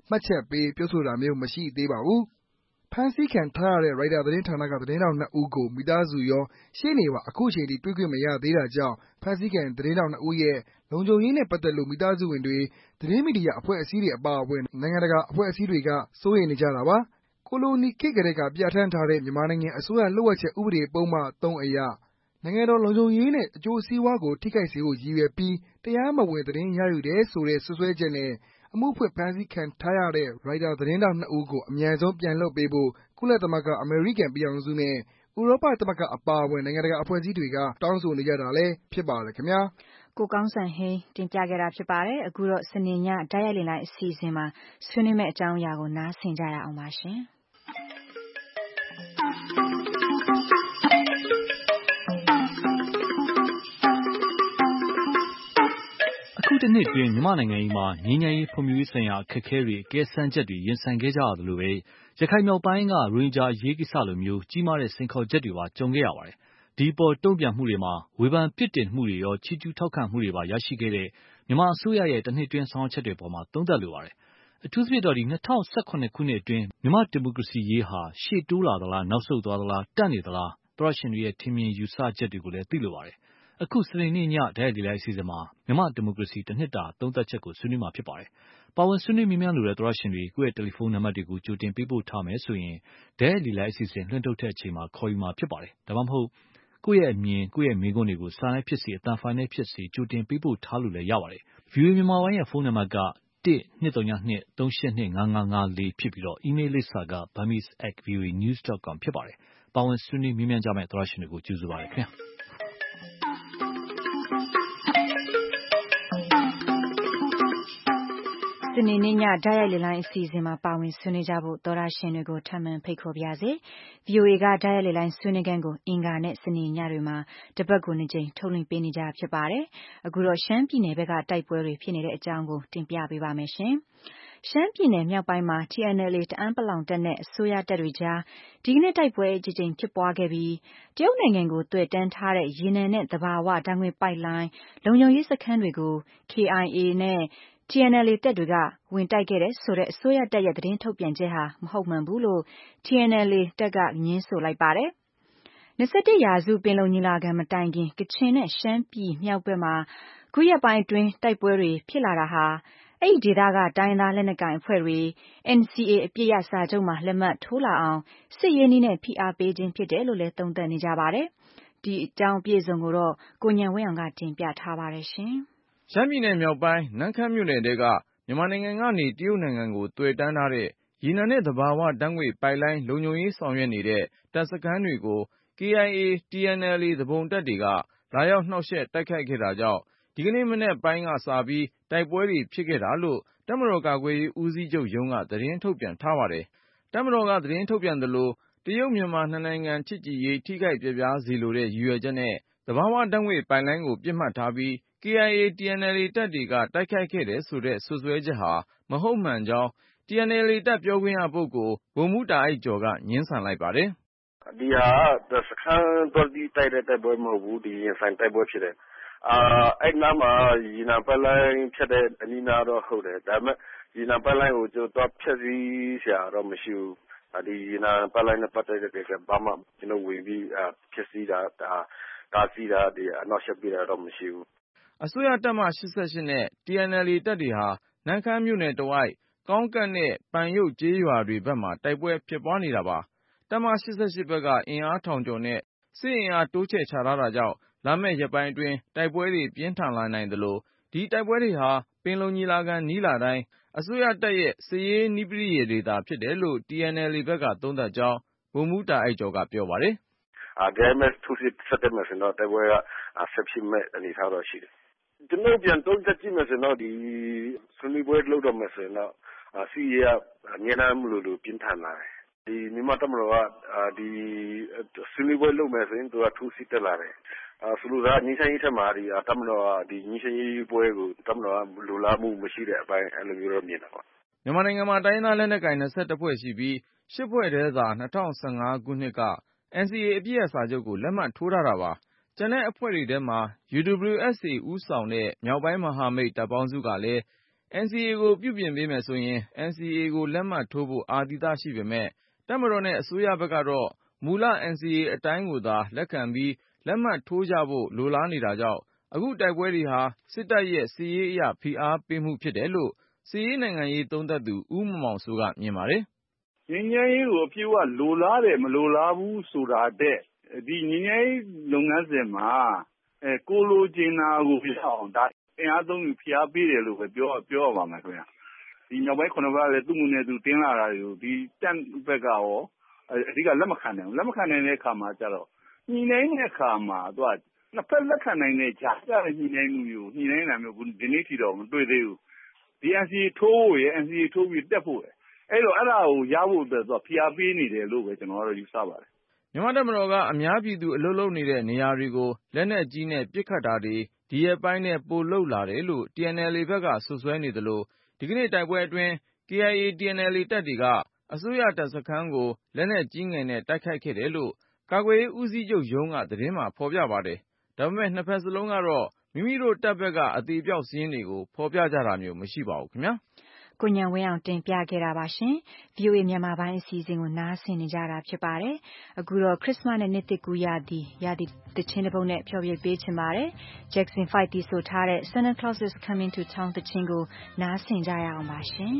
မှတ်ချက်ပေးပြောဆိုတာမျိုးမရှိသေးပါဘူး။ဖမ်းဆီးခံထားရတဲ့ ရိုက်တာသတင်းဌာနကသတင်းထောက်2ဦးကိုမိသားစုရောရှေ့နေပါအခုချိန်ထိတွေ့ခွင့်မရသေးတာကြောင့်ဖမ်းဆီးခံသတင်းထောက်2ဦးရဲ့လုံခြုံရေးနဲ့ပတ်သက်လို့မိသားစုဝင်တွေသတင်းမီဒီယာအဖွဲ့အစည်းတွေအပါအဝင်နိုင်ငံတကာအဖွဲ့အစည်းတွေကစိုးရိမ်နေကြတာပါ။ကိုလိုနီခေတ်ကတည်းကပြဋ္ဌာန်းထားတဲ့မြန်မာနိုင်ငံအစိုးရလျှို့ဝှက်ချက်ဥပဒေပုဒ်မ3အရနိုင်ငံတော်လုံခြုံရေးနဲ့အကျိုးစီးပွားကိုထိခိုက်စေဖို့ရည်ရွယ်ပြီးတရားမဝင်သတင်းရယူတယ်ဆိုတဲ့စွပ်စွဲချက်နဲ့အမှုဖွင့်ဖမ်းဆီးခံထားရတဲ့ရိုက်တာသတင်းထောက်2ဦးကိုအမြန်ဆုံးပြန်လွှတ်ပေးဖို့ကုလသမဂ္ဂအမေရိကန်ပြည်ထောင်စုနဲ့ဥရောပသမဂ္ဂအပါအဝင်နိုင်ငံတကာအဖွဲ့အစည်းတွေကတောင်းဆိုနေကြတာလည်းဖြစ်ပါတယ်ခင်ဗျာကိုကောင်းစံဟိန်းတင်ပြခဲ့တာဖြစ်ပါတယ်အခုတော့စနေညဓာတ်ရိုက်လေလိုက်အစီအစဉ်မှာဆွေးနွေးမယ့်အကြောင်းအရာကိုနားဆင်ကြရအောင်ပါရှင်အခုတစ်နှစ်တွင်မြန်မာနိုင်ငံမှာငြိမ်းချမ်းရေးဖွံ့ဖြိုးရေးဆိုင်ရာအခက်အခဲတွေအကဲစမ်းချက်တွေရင်ဆိုင်ခဲ့ကြရသလိုပဲရခိုင်မြောက်ပိုင်းကရိုဟင်ဂျာအရေးကိစ္စလိုမျိုးကြီးမားတဲ့စိန်ခေါ်ချက်တွေပါကြုံခဲ့ရပါတယ်။ဒီပေါ်တုံ့ပြန်မှုတွေမှာဝေဖန်ပြစ်တင်မှုတွေရောချီးကျူးထောက်ခံမှုတွေပါရရှိခဲ့တဲ့မြန်မာအစိုးရရဲ့တစ်နှစ်တွင်းဆောင်ရွက်ချက်တွေပေါ်မှာသုံးသပ်လိုပါတယ်။အထူးသဖြင့်တော့2018ခုနှစ်အတွင်းမြန်မာဒီမိုကရေစီရေးဟာရှေ့တိုးလာသလားနောက်ဆုတ်သွားသလားတန့်နေသလားသောရရှင်တွေရဲ့ထင်မြင်ယူဆချက်တွေကိုလည်းသိလိုပါတယ်။အခုစနေနေ့ညဓာတ်ရိုက်လေလိုက်အစီအစဉ်မှာမြန်မာဒီမိုကရေစီတစ်နှစ်တာသုံးသပ်ချက်ကိုဆွေးနွေးမှာဖြစ်ပါတယ်။ပါဝင်ဆွေးနွေးမြင်မြန်လိုတဲ့သောရရှင်တွေကိုယ့်ရဲ့တယ်လီဖုန်းနံပါတ်တွေကိုကြိုတင်ပေးပို့ထားမယ်ဆိုရင်ဓာတ်ရိုက်လေလိုက်အစီအစဉ်လွှင့်ထုတ်တဲ့အချိန်မှာခေါ်ယူမှာဖြစ်ပါတယ်။ဒါမှမဟုတ်ကိုယ့်ရဲ့အမြင်ကိုယ့်ရဲ့မေးခွန်းတွေကိုစာနဲ့ဖြစ်စေအသံဖိုင်နဲ့ဖြစ်စေကြိုတင်ပေးပို့ထားလို့လည်းရပါတယ်။ VOA မြန်မာပိုင်းရဲ့ဖုန်းနံပါတ်က1-202-382-5554ဖြစ်ပြီးအီးမေးလ်လိပ်စာက burmese@voanews.com ဖြစ်ပါတယ်။ပါဝင်ဆွေးနွေးမြင်မြန်ကြမယ့်သောရရှင်တွေကိုကြိုဆိုပါရစေခင်ဗျာ။စနေနေ့ညဓာတ်ရိုက်လေလိုင်းအစီအစဉ်မှာပါဝင်ဆွေးနွေးကြဖို့သောရရှင်တွေကိုထပ်မံဖိတ်ခေါ်ပါရစေ။ VOA ကဓာတ်ရိုက်လေလိုင်းဆွေးနွေးခန်းကိုအင်္ဂါနဲ့စနေညတွေမှာတစ်ပတ်ကို2ကြိမ်ထုတ်လွှင့်ပေးနေကြဖြစ်ပါတယ်။အခုတော့ရှမ်းပြည်နယ်ဘက်ကတိုက်ပွဲတွေဖြစ်နေတဲ့အကြောင်းကိုတင်ပြပေးပါမယ်ရှင်။ရှမ်းပြည်နယ်မြောက်ပိုင်းမှာ TNLA တအန်းပလောင်တပ်နဲ့အစိုးရတပ်တွေကြားဒီကနေ့တိုက်ပွဲအကြိမ်ကြိမ်ဖြစ်ပွားခဲ့ပြီးတရုတ်နိုင်ငံကိုသွယ်တန်းထားတဲ့ရေနံနဲ့သဘာဝဓာတ်ငွေ့ပိုက်လိုင်းလုံခြုံရေးစခန်းတွေကို KIA နဲ့ TNLA တပ်တွေကဝင်တိုက်ခဲ့တယ်ဆိုတဲ့အစိုးရတပ်ရဲ့သတင်းထုတ်ပြန်ချက်ဟာမဟုတ်မှန်ဘူးလို့ TNLA တပ်ကငြင်းဆိုလိုက်ပါတယ်။21ရာစုပင်လုံညီလာခံမတိုင်ခင်ကချင်နဲ့ရှမ်းပြည်မြောက်ဘက်မှာခုရက်ပိုင်းအတွင်းတိုက်ပွဲတွေဖြစ်လာတာဟာအဲ့ဒီဒေသကတိုင်းသားလက်နက်ကိုင်အဖွဲ့တွေ NCA အပြည့်ရစာချုပ်မှာလက်မှတ်ထိုးလာအောင်စစ်ရေးနည်းနဲ့ဖိအားပေးခြင်းဖြစ်တယ်လို့လည်းသုံးသပ်နေကြပါတယ်။ဒီအကြောင်းအပြည့်အစုံကိုတော့ကိုဉာဏ်ဝင်းအောင်ကတင်ပြထားပါတယ်ရှင်။ရှမ်းပြည်နယ်မြောက်ပိုင်းနန်းခမ်းမြို့နယ်ထဲကမြန်မာနိုင်ငံကနေတရုတ်နိုင်ငံကိုသွယ်တန်းထားတဲ့ရေနံနဲ့သဘာဝဓာတ်ငွေ့ပိုက်လိုင်းလုံခြုံရေးဆောင်ရွက်နေတဲ့တပ်စခန်းတွေကို KIA, TNLA သူပုန်တပ်တွေကလာရောက်နှောက်ယှက်တိုက်ခိုက်ခဲ့တာကြောင့်ဒီကနေ့မနက်ပိုင်းကစပြီးတိုက်ပွဲတွေဖြစ်ခဲ့တာလို့တပ်မတော်ကာကွယ်ရေးဦးစီးချုပ်ရုံးကသတင်းထုတ်ပြန်ထားပါတယ်။တပ်မတော်ကသတင်းထုတ်ပြန်သလိုတရုတ်မြန်မာနှစ်နိုင်ငံချစ်ကြည်ရေးထိခိုက်ပျက်ပြားစေလိုတဲ့ရည်ရွယ်ချက်နဲ့သဘာဝဓာတ်ငွေ့ပိုက်လိုင်းကိုပြစ်မှတ်ထားပြီး KIA, TNLA တပ်တွေကတိုက်ခိုက်ခဲ့တယ်ဆိုတဲ့စွပ်စွဲချက်ဟာမဟုတ်မှန်ကြောင်း TNLA တပ်ပြောခွင့်ရပုဂ္ဂိုလ်ဗိုလ်မှူးတာအိုက်ကျော်ကငြင်းဆန်လိုက်ပါတယ်။ဒီဟာစခန်းတော်ဒီတိုက်တဲ့တိုက်ပွဲမဟုတ်ဘူးဒီရင်ဆိုင်တိုက်ပွဲဖြစ်တယ်အဲ့နားမှာရေနံပိုက်လိုင်းဖြတ်တဲ့အနီးနားတော့ဟုတ်တယ်ဒါပေမဲ့ရေနံပိုက်လိုင်းကိုကျွန်တော်ဖြတ်စည်းစရာတော့မရှိဘူးဒီရေနံပိုက်လိုင်းနဲ့ပတ်သက်တဲ့ကိစ္စဘာမှကျွန်တော်ဝင်ပြီးဖြတ်စည်းတာတားဆီးတာဒီအနောက်ရှက်ပြတာတော့မရှိဘူးအစိုးရတပ်မ88နဲ့ TNLA တပ်တွေဟာနန်းခမ်းမြို့နယ်တဝိုက်ကောင်းကတ်နဲ့ပန်ရုပ်ကျေးရွာတွေဘက်မှာတိုက်ပွဲဖြစ်ပွားနေတာပါတပ်မ88ဘက်ကအင်အားထောင်ကျော်နဲ့စစ်အင်အားတိုးချဲ့ချထားတာကြောင့်လာမယ့်ရက်ပိုင်းအတွင်းတိုက်ပွဲတွေပြင်းထန်လာနိုင်သလိုဒီတိုက်ပွဲတွေဟာပင်လုံညီလာခံနီးလာတိုင်းအစိုးရတပ်ရဲ့စစ်ရေးနည်းပရိယာယ်တွေသာဖြစ်တယ်လို့ TNLA ဘက်ကသုံးသပ်ကြောင်းဗိုလ်မှူးတာအိုက်ကျော်ကပြောပါတယ် DMS ထိုးစစ်ဆက်တဲ့မှာဆိုတော့တိုက်ပွဲကဆက်ဖြစ်မဲ့အနေအထားတော့ရှိတယ်ကျွန်တော်ပြန်သုံးသပ်ကြည့်မယ်ဆိုတော့ဒီဆွေးနွေးပွဲလုပ်တော့မယ်ဆိုရင်တော့စီးရအများအားမလို့ပြင်းထန်လာတယ်ဒီမြန်မာတပ်မတော်ကဒီဆွေးနွေးပွဲလုပ်မယ်ဆိုရင်သူကထိုးစစ်တက်လာတယ်ဆိုလိုတာငင်းဆိုင်ရေးထက်မှာဒီတပ်မတော်ကဒီငင်းဆိုင်ရေးပွဲကိုတပ်မတော်ကလူလာမှုမရှိတဲ့အပိုင်းအဲ့လိုမျိုးတော့မြင်တာပါမြန်မာနိုင်ငံမှာတိုင်းသားလက်နက်ကိုင်21ဖွဲ့ရှိပြီး10ဖွဲ့ထဲသာ2015ခုနှစ်က NCA အပြည့်အစာချုပ်ကိုလက်မှတ်ထိုးထားတာပါကျန်တဲ့အဖွဲ့တွေထဲမှာ UWSA ဦးဆောင်တဲ့မြောက်ပိုင်းမဟာမိတ်တပ်ပေါင်းစုကလည်း NCA ကိုပြုပြင်ပေးမယ်ဆိုရင် NCA ကိုလက်မှတ်ထိုးဖို့အာသီသရှိပေမဲ့တပ်မတော်နဲ့အစိုးရဘက်ကတော့မူလ NCA အတိုင်းကိုသာလက်ခံပြီးလက်မှတ်ထိုးကြဖို့လိုလားနေတာကြောင့်အခုတိုက်ပွဲတွေဟာစစ်တပ်ရဲ့စစ်ရေးအရဖိအားပေးမှုဖြစ်တယ်လို့စစ်ရေးနိုင်ငံရေးသုံးသပ်သူဦးမောင်စိုးကမြင်ပါတယ်။ငြိမ်းချမ်းရေးကိုအပြည့်အဝလိုလားတယ်မလိုလားဘူးဆိုတာတဲ့ဒီငြိမ်းချမ်းရေးလုပ်ငန်းစဉ်မှာကိုလိုချင်တာကိုပြအောင်ဒါအင်အားသုံးပြီးဖိအားပေးတယ်လို့ပဲပြောရပါမယ်ခင်ဗျ။ဒီနောက်ပိုင်း9ဘက်ကလည်းသူ့မှုနဲ့သူတင်းလာတာတွေကိုဒီတပ်ဘက်ကရောအဓိကလက်မခံနိုင်ဘူးလက်မခံနိုင်တဲ့အခါမှာကျတော့ညှိနှိုင်းတဲ့အခါမှာသူကနှစ်ဖက်လက်ခံနိုင်တဲ့ကြားကြတဲ့ညှိနှိုင်းမှုမျိုးညှိနှိုင်းတာမျိုးဒီနေ့ထိတော့မတွေ့သေးဘူးဒီ NCA ထိုးဖို့ရ NCA ထိုးပြီးတက်ဖို့အဲ့တော့အဲ့ဒါကိုရဖို့အတွက်သူကဖိအားပေးနေတယ်လို့ပဲကျွန်တော်ကတော့ယူဆပါတယ်မြန်မာတပ်မတော်ကအများပြည်သူအလုပ်လုပ်နေတဲ့နေရာတွေကိုလက်နက်ကြီးနဲ့ပစ်ခတ်တာတွေဒီရက်ပိုင်းနဲ့ပိုလုပ်လာတယ်လို့ TNLA ဘက်ကဆွဆွဲနေသလိုဒီကနေ့တိုက်ပွဲအတွင်း KIA TNLA တပ်တွေကအစိုးရတပ်စခန်းကိုလက်နက်ကြီးငယ်နဲ့တိုက်ခိုက်ခဲ့တယ်လို့ကာကွယ်ရေးဦးစီးချုပ်ရုံးကသတင်းမှာဖော်ပြပါတယ်ဒါပေမဲ့နှစ်ဖက်စလုံးကတော့မိမိတို့တပ်ဘက်ကအသေးပြောက်စည်းရင်းတွေကိုဖော်ပြကြတာမျိုးမရှိပါဘူးခင်ဗျာကိုဉာဏ်ဝင်းအောင်တင်ပြခဲ့တာပါရှင် VOA မြန်မာပိုင်းအစီအစဉ်ကိုနားဆင်နေကြတာဖြစ်ပါတယ်အခုတော့ခရစ်စမတ်နဲ့နှစ်သစ်ကူးရာသီတခြင်းတစ်ပုဒ်နဲ့ဖျော်ဖြေပေးချင်ပါတယ် Jackson 5 တီဆိုထားတဲ့ Santa Claus is coming to town တခြင်းကိုနားဆင်ကြရအောင်ပါရှင်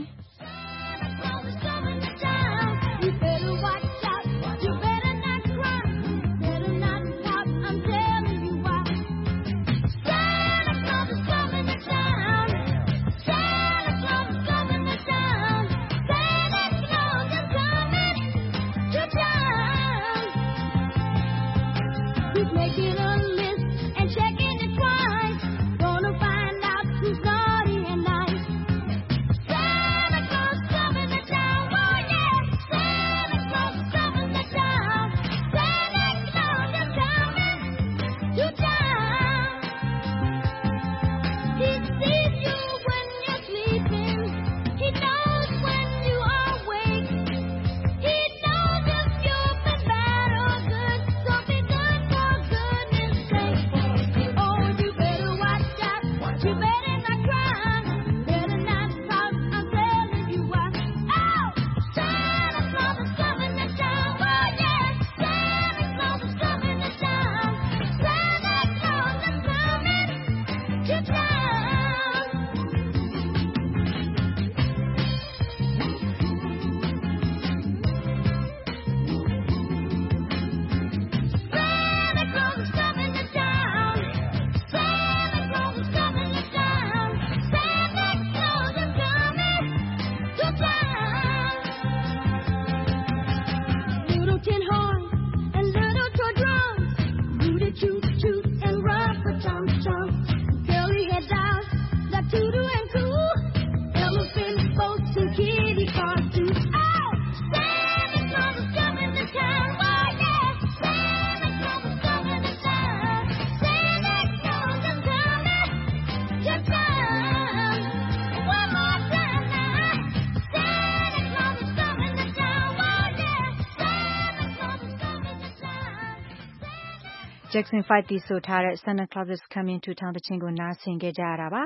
Jackson 5 တီဆိုထားတဲ့ Santa Claus is coming to town တခြင်းကိုနားဆင်ခဲ့ကြရတာပါ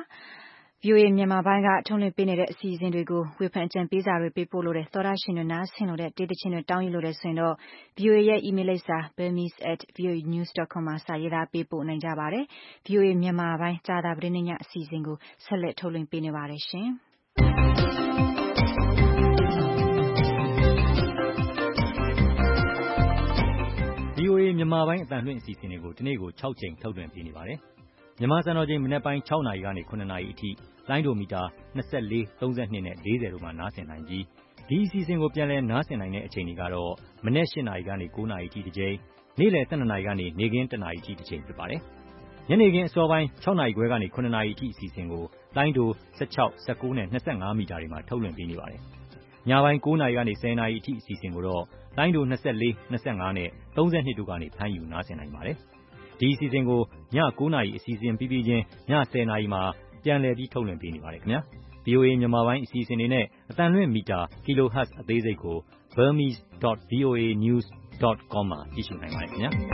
VOA မြန်မာပိုင်းကထုတ်လွှင့်ပေးနေတဲ့အစီအစဉ်တွေကိုဝေဖန်အကြံပေးစာတွေပေးပို့လို့တဲ့သောရရှင်တွေနားဆင်လို့တဲ့တေးသချင်းတွေတောင်းယူလို့တဲ့ဆိုရင်တော့ VOA ရဲ့ email လိပ်စာ burmese@voanews.com မှာစာရေးသားပေးပို့နိုင်ကြပါတယ် VOA မြန်မာပိုင်းကြာသပတေးနေ့ညအစီအစဉ်ကိုဆက်လက်ထုတ်လွှင့်ပေးနေပါတယ်ရှင် VOA မြန်မာပိုင်းအတန်လွှင့်အစီအစဉ်တွေကိုဒီနေ့ကို6ချိန်ထုတ်လွှင့်ပေးနေပါတယ်။မြန်မာစံတော်ချိန်မနက်ပိုင်း6နာရီကနေ9နာရီအထိလိုင်းဒိုမီတာ24 32နဲ့40တို့မှာနားဆင်နိုင်ပြီးဒီအစီအစဉ်ကိုပြန်လည်နားဆင်နိုင်တဲ့အချိန်တွေကတော့မနက်8နာရီကနေ9နာရီအထိတစ်ချိန်နေ့လယ်12နာရီကနေနေ့ခင်း1နာရီအထိတစ်ချိန်ဖြစ်ပါတယ်။ညနေခင်းအစောပိုင်း6နာရီခွဲကနေ9နာရီအထိအစီအစဉ်ကိုလိုင်းဒို16 19နဲ့25မီတာတွေမှာထုတ်လွှင့်ပေးနေပါတယ်။ညပိုင်း9နာရီကနေ10နာရီအထိအစီအစဉ်ကိုတော့လိုင်းဒို24 25နဲ့32တို့ကနေဖမ်းယူနားဆင်နိုင်ပါတယ်။ဒီအစီအစဉ်ကိုည9နာရီအစီအစဉ်ပြီးပြီးချင်းည10နာရီမှာပြန်လည်ပြီးထုတ်လွှင့်ပေးနေပါတယ်ခင်ဗျာ။ VOA မြန်မာပိုင်းအစီအစဉ်တွေနဲ့အတန်လွှင့်မီတာ kilohertz အသေးစိတ်ကို burmese.voanews.com မှာကြည့်ရှုနိုင်ပါတယ်ခင်ဗျာ။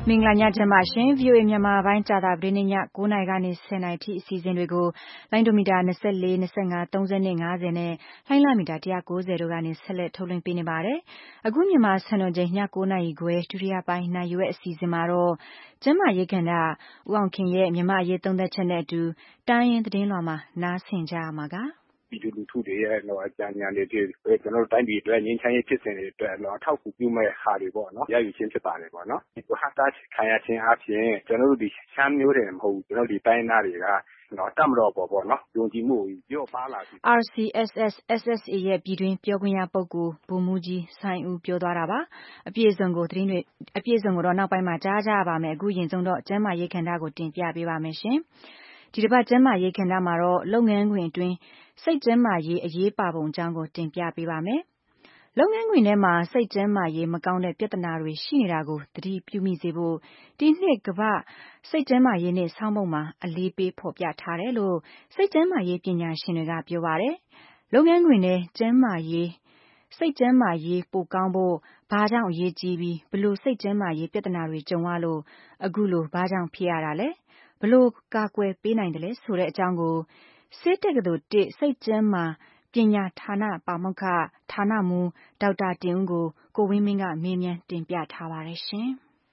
မင်္ဂလာညချမ်းပါရှင် VOA မြန်မာပိုင်းကြာသပတေးနေ့ည9:00 နာရီကနေ 10:00 နာရီထိအစီအစဉ်တွေကိုလိုင်းဒိုမီတာ24 25 30နဲ့50နဲ့လိုင်းလမီတာ190တို့ကနေဆက်လက်ထုတ်လွှင့်ပေးနေပါတယ်။အခုမြန်မာစံတော်ချိန်ည9:00 နာရီခွဲဒုတိယပိုင်းနိုင်ရွက်အစီအစဉ်မှာတော့ကျန်းမာရေးကဏ္ဍဦးအောင်ခင်ရဲ့မြန်မာအရေးသုံးသပ်ချက်နဲ့အတူတိုင်းရင်းသတင်းလွှာမှာနားဆင်ကြရမှာကပြည်သူလူထုတွေရဲ့အကြံဉာဏ်တွေကျွန်တော်တို့တိုင်းပြည်အတွက်ငြိမ်းချမ်းရေးဖြစ်စဉ်တွေအတွက်အထောက်အကူပြုမဲ့ဟာတွေပေါ့နော်ရယူခြင်းဖြစ်ပါတယ်ပေါ့နော်ဒီဟာတာခံရခြင်းအပြင်ကျွန်တော်တို့ဒီရှမ်းမျိုးတွေမဟုတ်ဘူးကျွန်တော်တို့ဒီတိုင်းသားတွေကတမတော်ပေါ့နော်ယုံကြည်မှုကိုရော့ပါလာပြီ RCSS SSA ရဲ့ပြည်တွင်းပြောခွင့်ရပုဂ္ဂိုလ်ဗိုလ်မှူးကြီးစိုင်းဦးပြောသွားတာပါအပြည့်အစုံကိုတော့နောက်ပိုင်းမှာကြားကြရပါမယ်အခုရင်ဆုံးတော့ကျန်းမာရေးခန္ဓာကိုတင်ပြပေးပါမယ်ရှင်ဒီတစ်ပတ်ကျန်းမာရေးခန္ဓာမှာတော့လုပ်ငန်းခွင်အတွင်းစိတ်ကျန်းမာရေးအရေးပါပုံအကြောင်းကိုတင်ပြပေးပါမယ်လုပ်ငန်းခွင်ထဲမှာစိတ်ကျန်းမာရေးမကောင်းတဲ့ပြဿနာတွေရှိနေတာကိုသတိပြုမိစေဖို့ဒီနှစ်ကမ္ဘာစိတ်ကျန်းမာရေးနဲ့ဆောင်းပုံမှာအလေးပေးဖော်ပြထားတယ်လို့စိတ်ကျန်းမာရေးပညာရှင်တွေကပြောပါတယ်လုပ်ငန်းခွင်ထဲကျန်းမာရေးစိတ်ကျန်းမာရေးပိုကောင်းဖို့ဘာကြောင့်အရေးကြီးပြီးဘလို့စိတ်ကျန်းမာရေးပြဿနာတွေကြုံရလို့အခုလိုဘာကြောင့်ဖြစ်ရတာလဲဘလို့ကာကွယ်ပေးနိုင်တယ်လဲဆိုတဲ့အကြောင်းကိုစစ်တက္ကသိုလ်1စိတ်ကျန်းမာပညာဌာနပါမောက္ခဌာနမှူးဒေါက်တာတင်ဦးကိုဝင်းမင်းကမေးမြန်းတင်ပြထားပါတယ်ရှင်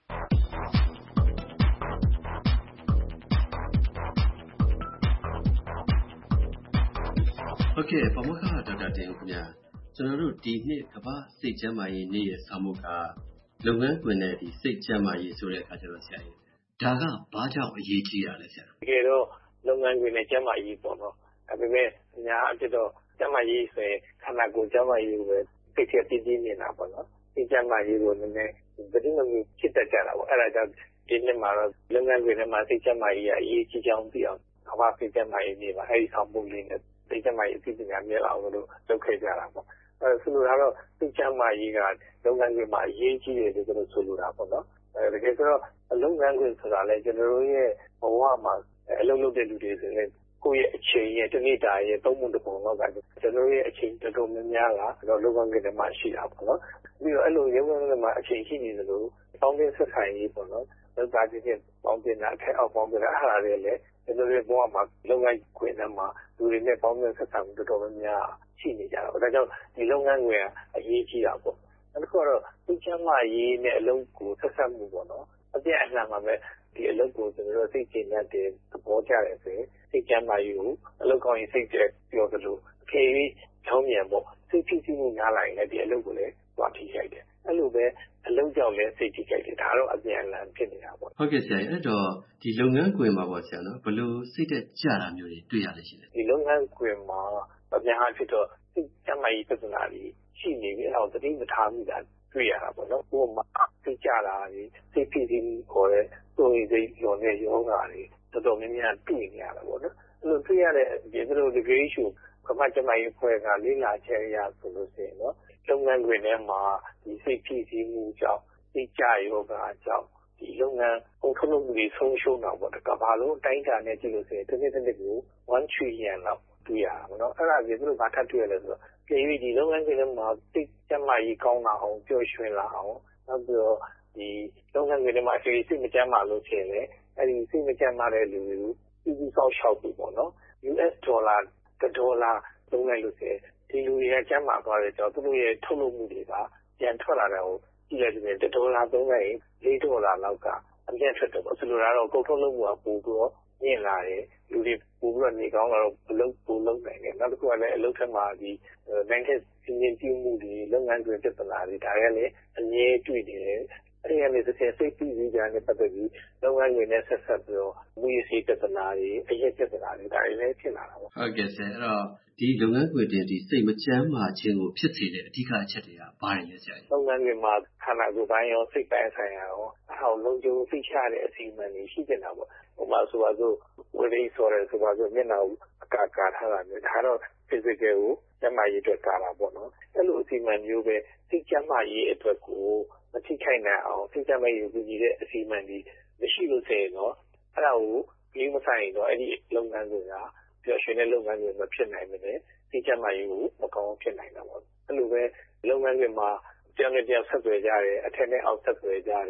ဟုတ်ကဲ့ပါမောက္ခဒေါက်တာတင်ဦးခင်ဗျာကျွန်တော်တို့ဒီနှစ်ကမ္ဘာစိတ်ကျန်းမာရေးနေ့ရဲ့ဆောင်မှုကလုပ်ငန်းခွင်နဲ့ဒီစိတ်ကျန်းမာရေးဆိုတဲ့အခါကျတော့ဆရာကြီးဒါကဘာကြောင့်အရေးကြီးတာလဲဆရာတကယ်တော့လုပ်ငန်းခွင်နဲ့ကျန်းမာရေးပေါ့နော်ဒါပေမဲ့အများအပြည့်တော့ကျန်းမာရေးဆိုရင်ခန္ဓာကိုယ်ကျန်းမာရေးကိုပဲသိချင်ပြင်းနေတာပေါ့နော်ဒီကျန်းမာရေးကိုနည်းနည်းဗတိမမျိုးဖြစ်တတ်ကြတာပေါ့အဲ့ဒါကြောင့်ဒီနှစ်မှာတော့လုပ်ငန်းခွင်ထဲမှာစိတ်ကျန်းမာရေးအရေးကြီးကြောင်းသိအောင်ကမ္ဘာစိတ်ကျန်းမာရေးနေ့မှာအဲ့ဒီဆောင်ပုဒ်လေးနဲ့စိတ်ကျန်းမာရေးအသိပညာမြင့်အောင်လို့လုပ်ခဲ့ကြတာပေါ့ဆိုလိုတာတော့စိတ်ကျန်းမာရေးကလုပ်ငန်းခွင်မှာအရေးကြီးတယ်လို့ကျွန်တော်ဆိုလိုတာပေါ့နော်တကယ်ဆိုတော့လုပ်ငန်းခွင်ဆိုတာလဲကျွန်တော်တို့ရဲ့ဘဝမှာအလုပ်လုပ်တဲ့လူတွေဆိုရင်ကိုယ့်ရဲ့အချိန်ရဲ့တစ်နေ့တာရဲ့သုံးပုံတစ်ပုံလောက်ကကျွန်တော်ရဲ့အချိန်တော်တော်များများကတော့လုပ်ငန်းခွင်ထဲမှာရှိတာပေါ့နော်ပြီးတော့အဲ့လိုလုပ်ငန်းခွင်မှာအချိန်ရှိနေသလိုပေါင်းသင်းဆက်ဆံရေးပေါ့နော်လုပ်သားချင်းပေါင်းသင်းတာအထက်အောက်ပေါင်းသင်းတာအဲ့ဒါတွေလည်းကျွန်တော်ရဲ့ဘဝမှာလုပ်ငန်းခွင်ထဲမှာလူတွေနဲ့ပေါင်းသင်းဆက်ဆံမှုတော်တော်များများရှိနေကြတာပေါ့ဒါကြောင့်ဒီလုပ်ငန်းခွင်ကအရေးကြီးတာပေါ့နောက်တစ်ခုကတော့စိတ်ကျန်းမာရေးနဲ့အလုပ်ကိုဆက်ဆက်မှုပေါ့နော်အပြည့်အနှံမှာပဲဒီအလုပ်ကိုကျွန်တော်တို့စိတ်ကျဉ်တတ်တဲ့သဘောကျတယ်ဆိုရင်စိတ်ကျန်းမာရေးကိုအလုပ်ကောင်းရင်စိတ်ကျပြောသလိုအခေကြီးကြောင်းမြန်ပေါ့စိတ်ဖြစ်မှုများလာရင်လည်းဒီအလုပ်ကိုလည်းသွားထိခိုက်တယ်အဲ့လိုပဲအလုပ်ကြောင့်လည်းစိတ်ထိခိုက်တယ်ဒါတော့အပြန်အလှန်ဖြစ်နေတာပေါ့ဟုတ်ကဲ့ဆရာအဲ့တော့ဒီလုပ်ငန်းခွင်မှာပေါ့ဆရာနော်ဘယ်လိုစိတ်သက်ကြတာမျိုးတွေတွေ့ရလဲရှိလဲဒီလုပ်ငန်းခွင်မှာအများအားဖြင့်တော့စိတ်ကျန်းမာရေးပြဿနာတွေရှိနေပြီအဲ့တော့သတိမထားမိတာတွေ့ရတာပေါ့နော်ကိုယ်မှာစိတ်ကြတာတွေစိတ်ဖိစီးမှုခေါ်တဲ့စိုးရိမ်စိတ်လွန်တဲ့ယောဂါတွေတော်တော်များများတွေ့နေရတာပေါ့နော်အဲ့လိုတွေ့ရတဲ့ဒီလို WHO ကမ္ဘာ့ကျန်းမာရေးအဖွဲ့ကလေ့လာချက်အရဆိုလို့ရှိရင်နော်လုပ်ငန်းခွင်ထဲမှာဒီစိတ်ဖိစီးမှုကြောင့်စိတ်ကြယောဂါကြောင့်ဒီလုပ်ငန်းကုန်ထုတ်လုပ်မှုတွေဆုံးရှုံးတာပေါ့ကမ္ဘာလုံးအတိုင်းအတာနဲ့ကြည့်လို့ရှိရင်တစ်နှစ်ကို1 trillion လောက်တွေ့ရတာပေါ့နော်အဲ့ဒါကြီးသူတို့ဘာထပ်တွေ့ရလဲဆိုတော့ပြည်ပြီးဒီလုပ်ငန်းခွင်ထဲမှာစိတ်ကျန်းမာရေးကောင်းလာအောင်ပျော်ရွှင်လာအောင်နောက်ပြီးတော့ဒီလုပ်ငန်းခွင်ထဲမှာစိတ်မကျန်းမာလို့ရှိရင်လည်းအဲ့ဒီစိတ်မကျန်းမာတဲ့လူတွေကိုပြည်ဆောက်ရှောက်ပြီးပေါ့နော် US ဒေါ်လာ$1သုံးလိုက်လို့ရှိရင်ဒီလူတွေကကျန်းမာသွားတဲ့ကြောင့်သူတို့ရဲ့ထုတ်လုပ်မှုတွေကပြန်ထွက်လာတယ်ဟိုကြည့်လိုက်တဲ့$1သုံးလိုက်ရင်$4လောက်ကအပြန်ထွက်တယ်ပေါ့ဆိုလိုတာတော့ကုန်ထုတ်လုပ်မှုကပို့ပြီးတော့မြင့်လာတယ်လူတွေပို့ပြီးတော့နေကောင်းလာတော့အလုပ်ပို့လုပ်နိုင်တယ်နောက်တစ်ခုကလည်းအလုပ်ထက်မှာဒီနိုင်ငံစီမံပြုမှုတွေလုပ်ငန်းတွေပြဿနာတွေဒါတွေကလည်းအမြဲတွေ့နေတယ်အဲ့ဒီကနေစိတ်ဖိစီးကြတဲ့ပတ်သက်ပြီးလုပ်ငန်းတွေနဲ့ဆက်ဆက်ပြီးတော့မူရစီပြဿနာတွေအရက်ပြဿနာတွေဒါတွေလည်းဖြစ်လာတာပေါ့ဟုတ်ကဲ့ဆရာအဲ့တော့ဒီလုပ်ငန်းခွင်တင်ဒီစိတ်မချမ်းမာခြင်းကိုဖြစ်စေတဲ့အဓိကအချက်တွေကဘာတွေလဲဆရာကြီးလုပ်ငန်းတွေမှာခန္ဓာကိုယ်ပိုင်းရောစိတ်ပိုင်းဆိုင်ရာရောအဲ့ဒါလုံးကျုံသိချတဲ့အစီအမံတွေရှိနေတာပေါ့ဟိုမှာဆိုပါစို့ဝိရိယဆိုရဲဆိုပါစို့မျက်နှာအကာထားတာမျိုးဒါတော့ physical ကိုကျန်းမာရေးအတွက်ကာတာပေါ့နော်အဲ့လိုအစီအမံမျိုးပဲစိတ်ကျန်းမာရေးအတွက်ကိုမထိခိုက်နိုင်အောင်စိတ်ကျန်းမာရေးကိုကြီးတဲ့အစီအမံတွေမရှိလို့ဆိုရင်တော့အဲ့ဒါကိုပြီးမဆိုင်ရင်တော့အဲ့ဒီလုပ်ငန်းတွေကပျော်ရွှင်တဲ့လုပ်ငန်းတွေမဖြစ်နိုင်ဘူးလေစိတ်ကျန်းမာရေးကိုမကောင်းဖြစ်နိုင်တာပေါ့အဲ့လိုပဲလုပ်ငန်းတွေမှာတယောက်နဲ့တယောက်ဆက်သွယ်ကြတယ်အထက်နဲ့အောက်ဆက်သွယ်ကြတယ်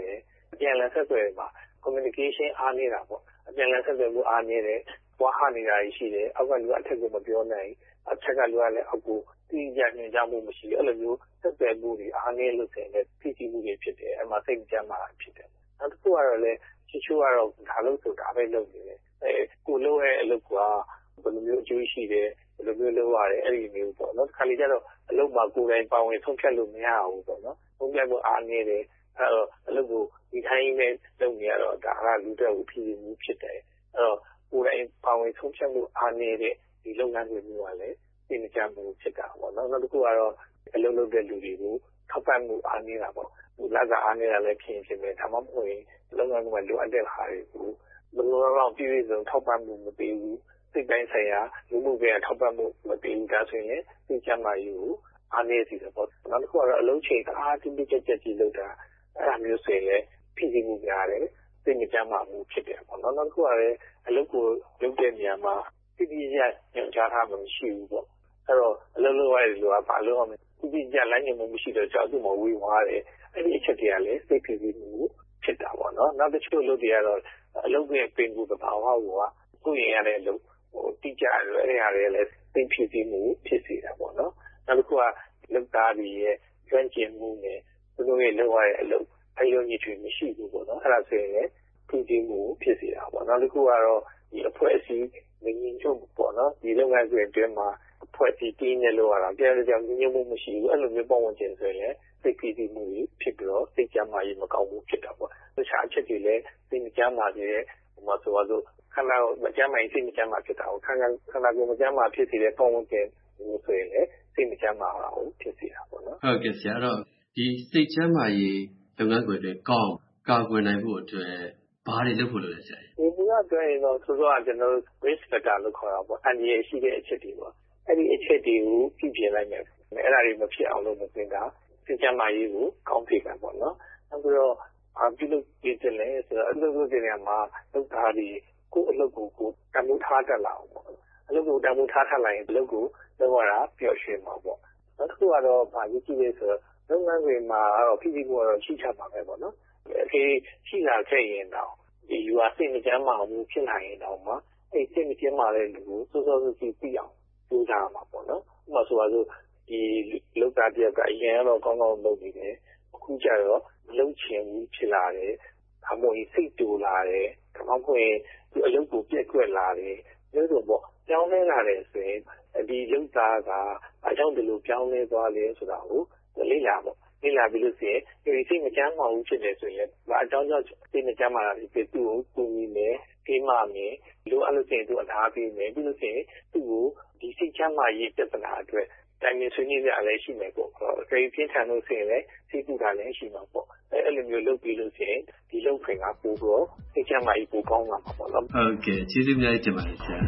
အပြန်အလှန်ဆက်သွယ်မှာ communication အားနည်းတာပေါ့အပြန်အလှန်ဆက်သွယ်မှုအားနည်းတယ်ပွားဟနေတာရှိတယ်အောက်ကလူကအထက်ကိုမပြောနိုင်အထက်ကလူကလည်းအောက်ကိုသိကြညွှန်ကြားမှုမရှိဘူးအဲ့လိုမျိုးဆက်သွယ်မှုတွေအားနည်းလို့ဆိုရင်လည်းဖိစီးမှုတွေဖြစ်တယ်အဲ့မှာစိတ်ကြမ်းမှာဖြစ်တယ်နောက်တစ်ခုကတော့လည်းချိုးကတော့ဒါလို့ဆိုတာပဲလုပ်နေတယ်ကိုလုပ်ရဲ့အလုပ်ကဘယ်လိုမျိုးအကျိုးရှိတယ်ဘယ်လိုမျိုးလုပ်ရတယ်အဲ့ဒီမျိုးပေါ့နော်ခါလေးကျတော့အလုပ်မှာကိုယ်တိုင်ပါဝင်ဆုံးဖြတ်လို့မရဘူးပေါ့နော်ဆုံးဖြတ်မှုအားနည်းတယ်အဲ့တော့အလုပ်ကိုဒီတိုင်းနဲ့လုပ်နေရတော့ဒါကလူတွေဖိစီးမှုဖြစ်တယ်အဲ့တော့ကိုယ်တိုင်ပါဝင်ဆုံးဖြတ်မှုအားနည်းတဲ့ဒီလုပ်ငန်းတွေမျိုးကလည်းသိမကြမှုဖြစ်တာပေါ့နော်နောက်တစ်ခုကတော့အလုပ်လုပ်တဲ့လူတွေကိုထောက်ပံ့မှုအားနည်းတာပေါ့ဒီလကအားနည်းတာလည်းဖြစ်မယ်ဒါမှမဟုတ်ရင်လုပ်ငန်းကလိုအပ်တဲ့ဟာတွေကိုဘယ်လိုလောက်ပြည့်စုံထောက်ပံ့မှုမပေးဘူးစိတ်တိုင်းဆိုင်ရာလူမှုပဲထောက်ပံ့မှုမပေးဘူးဒါဆိုရင်သိကြမှာယူအားနည်းစီတယ်ပေါ့နောက်တစ်ခုကတော့အလုံးချိန်အားတိတိကျကျကြီးလုပ်တာအဲ့ဒါမျိုးဆိုရင်ဖိစီးမှုများတယ်သိမကြမှာမှုဖြစ်တယ်ပေါ့နောက်တစ်ခုကလည်းအလုပ်ကိုလုပ်တဲ့နေရာမှာတိတိကျကျညွှန်ကြားထားမှမရှိဘူးပေါ့အဲ့တော့အလုပ်လုပ်ရတဲ့လူကဘာလုပ်ရမလဲတိတိကျကျလမ်းညွှန်မှုမရှိတော့ကြောက်သူ့မှာဝေးသွားတယ်အဲ့ဒီအချက်တွေကလည်းစိတ်ဖိစီးမှုဖြစ်တာပေါ့နော်နောက်တစ်ချို့လုပ်တွေကတော့အလုပ်ရဲ့ပင်ကိုယ်သဘာဝကိုကိုယ်ရင်ရတဲ့အလုပ်တိကျတယ်အဲ့ဒီဟာတွေလည်းသိဖြစ်ပြီးမှုဖြစ်စေတာပေါ့နော်နောက်တစ်ခုကလုပ်သားတွေရဲ့ကျွမ်းကျင်မှုနဲ့သူတို့ရဲ့လုပ်ရတဲ့အလုပ်အယုံကြည်တွေမရှိဘူးပေါ့နော်အဲ့ဒါဆိုရင်လည်းသိပြီးမှုဖြစ်စေတာပေါ့နောက်တစ်ခုကတော့ဒီအဖွဲ့အစည်းငြင်းချုပ်ပေါ့နော်ဒီလုပ်ငန်းတွေအတွင်းမှာအဖွဲ့အစည်းတင်းနေလို့ရတာတရားကြောင့်ညှိမှုမရှိဘူးအဲ့လိုမျိုးပုံဝင်ခြင်းဆိုရင်သိပြီးပြီးမှုဖြစ်ပြီးတော့သိကြမှာရေးမကောင်းဘူးဖြစ်တာပေါ့တခြားအချက်တွေလည်းသိကြမှာတဲ့ဟိုမှာဆိုတော့ခန္ဓာမကြမ်းမှသိမကြမ်းမှဖြစ်တာကိုခန္ဓာကိုမကြမ်းမှဖြစ်စေတဲ့ပုံဝင်ခြင်းဆိုရင်လည်းသိမကြမ်းမှအောင်ဖြစ်စေတာပေါ့နော်ဟုတ်ကဲ့ဆရာအဲ့တော့ဒီစိတ်ကြမ်းမှရေးလုပ်ငန်းခွင်တွေကောင်းကာကွယ်နိုင်ဖို့အတွက်ဘာတွေလုပ်ဖို့လိုလဲဆရာဒီကပြောရင်တော့ဆိုတော့ကျွန်တော် risk factor လို့ခေါ်တာပေါ့အန္တရာယ်ရှိတဲ့အချက်တွေပေါ့အဲ့ဒီအချက်တွေကိုပြည့်ပြည့်လိုက်မယ်အဲ့ဒါတွေမဖြစ်အောင်လုပ်မသိတာစိတ်ကြမ်းမှရေးကိုကောင်းဖြစ်မယ်ပေါ့နော်နောက်ပြီးတော့ပြုလုပ်ပြည့်တယ်လေဆိုတော့အလုပ်လုပ်တဲ့နေရာမှာလုပ်သားတွေကိုအလုပ်ကိုတမှုထားတတ်လာအောင်ပေါ့အလုပ်ကိုတမှုထားထားလိုက်ရင်အလုပ်ကိုလုပ်ရတာပျော်ရွှင်မှာပေါ့နောက်တစ်ခုကတော့ဗာကြည့်ကြည့်လဲဆိုတော့လုပ်ငန်းတွေမှာတော့ဖိစီးမှုကတော့ရှိချမှာပဲပေါ့နော်အဲဒီရှိလာခဲ့ရင်တော့ဒီယူအားစိတ်မကြမ်းမှဘူးဖြစ်လာရင်တော့မှအဲ့စိတ်မကြမ်းမှတဲ့လူကိုစောစောစီးပြီးအောင်ကြိုးစားမှာပေါ့နော်ဥပမာဆိုပါစို့ဒီလောက်သားတယောက်ကအရင်ကတော့ကောင်းကောင်းလုပ်နေတယ်အခုကျတော့မလုပ်ချင်ဘူးဖြစ်လာတယ်ဒါမှမဟုတ်စိတ်တူလာတယ်ဒါမှမဟုတ်ရင်ဒီအလုပ်ကိုပြက်ကွက်လာတယ်လို့ဆိုပေါ့ပြောင်းလဲလာတယ်ဆိုရင်ဒီလောက်သားကအားကြောင့်ဒီလိုပြောင်းလဲသွားလဲဆိုတာကိုလေ့လာပေါ့လေ့လာပြီးလို့ဆိုရင်ဒီစိတ်မကြမ်းမှဘူးဖြစ်တယ်ဆိုရင်ဘာအကြောင်းကြောင့်စိတ်မကြမ်းမှလာပြီးသူ့ကိုကူညီမယ်ကိမမယ်လိုအပ်လို့ဆိုရင်သူ့အလားပေးမယ်ပြီးလို့ဆိုရင်သူ့ကိုဒီစိတ်ချမ်းသာရေးပြဿနာအတွက်တိုင်ပင်ဆွေးနွေးကြလည်းရှိမယ်ပေါ့အကြိမ်ပြင်းထန်လို့ဆိုရင်လည်းစိတ်ပူတာလည်းရှိမှာပေါ့အဲ့လိုမျိုးလုပ်ပြီးလို့ဆိုရင်ဒီလုပ်ခွင့်ကပို့တော့စိတ်ချမ်းသာရေးပိုကောင်းလာမှာပေါ့နော်ဟုတ်ကဲ့ကျေးဇူးအများကြီးတင်ပါတယ်ဆရာ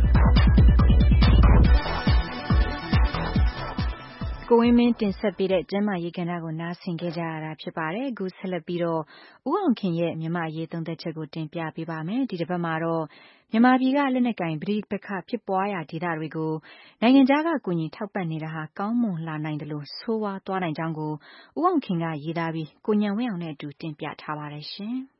ကိုဝင်းမင်းတင်ဆက်ပေးတဲ့ကျမ်းမာရေးကဏ္ဍကိုနားဆင်ခဲ့ကြရတာဖြစ်ပါတယ်။အခုဆက်လက်ပြီးတော့ဦးအောင်ခင်ရဲ့မြန်မာရေးသုံးသက်ချက်ကိုတင်ပြပေးပါမယ်။ဒီတစ်ပတ်မှာတော့မြန်မာပြည်ကလက်နက်ကင်ပဋိပက္ခဖြစ်ပွားရာဒေသတွေကိုနိုင်ငံခြားကကူညီထောက်ပံ့နေတာဟာကောင်းမွန်လာနိုင်တယ်လို့ဆိုးဝါးသွားနိုင်ကြောင်းကိုဦးအောင်ခင်ကရေးသားပြီးကိုညံဝင်းအောင်နဲ့အတူတင်ပြထားပါတယ်ရှင်။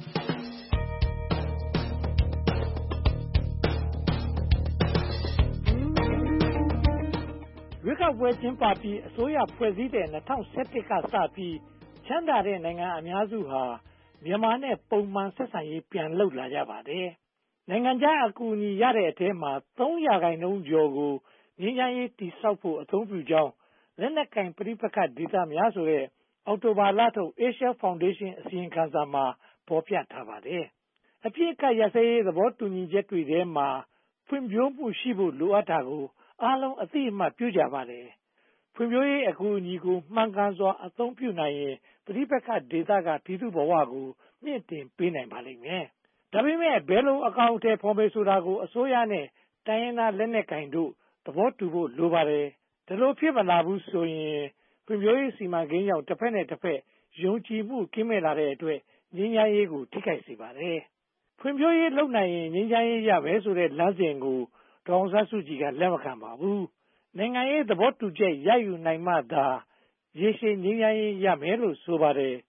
ရွေးကောက်ပွဲကျင်းပပြီးအစိုးရဖွဲ့စည်းတဲ့2011ကစပြီးချမ်းသာတဲ့နိုင်ငံအများစုဟာမြန်မာနဲ့ပုံမှန်ဆက်ဆံရေးပြန်လုပ်လာကြပါတယ်။နိုင်ငံခြားအကူအညီရတဲ့အထဲမှာ3% ကျော်ကိုငြိမ်းချမ်းရေးတည်ဆောက်ဖို့အသုံးပြုကြောင်းလက်နက်ကင်ပဋိပက္ခဒေသများဆိုတဲ့အောက်တိုဘာလထုတ် Asia Foundation အစီရင်ခံစာမှာဖော်ပြထားပါတယ်။အပြည့်အကရပ်စဲရေးသဘောတူညီချက်တွေထဲမှာဖွံ့ဖြိုးမှုရှိဖို့လိုအပ်တာကိုအားလုံးအသိအမှတ်ပြုကြပါတယ်။ဖွံ့ဖြိုးရေးအကူအညီကိုမှန်ကန်စွာအသုံးပြုနိုင်ရင်ပဋိပက္ခဒေသကပြည်သူ့ဘဝကိုမြင့်တင်ပေးနိုင်ပါလိမ့်မယ်။ဒါပေမဲ့ဘယ်လိုအကောင်အထည်ဖော်မယ်ဆိုတာကိုအစိုးရနဲ့တိုင်းရင်းသားလက်နက်ကိုင်တို့သဘောတူဖို့လိုပါတယ်။ဒါလိုဖြစ်မလာဘူးဆိုရင်ဖွံ့ဖြိုးရေးစီမံကိန်းကြောင့်တစ်ဖက်နဲ့တစ်ဖက်ယုံကြည်မှုကင်းမဲ့လာတဲ့အတွက်ငြိမ်းချမ်းရေးကိုထိခိုက်စေပါတယ်။ဖွံ့ဖြိုးရေးလုပ်နိုင်ရင်ငြိမ်းချမ်းရေးရမယ်ဆိုတဲ့လမ်းစဉ်ကိုဒေါ်အောင်ဆန်းစုကြည်ကလက်မခံပါဘူး။နိုင်ငံရေးသဘောတူချက်ရယူနိုင်မှသာရေရှည်ငြိမ်းချမ်းရေးရမယ်လို့ဆိုပါတယ်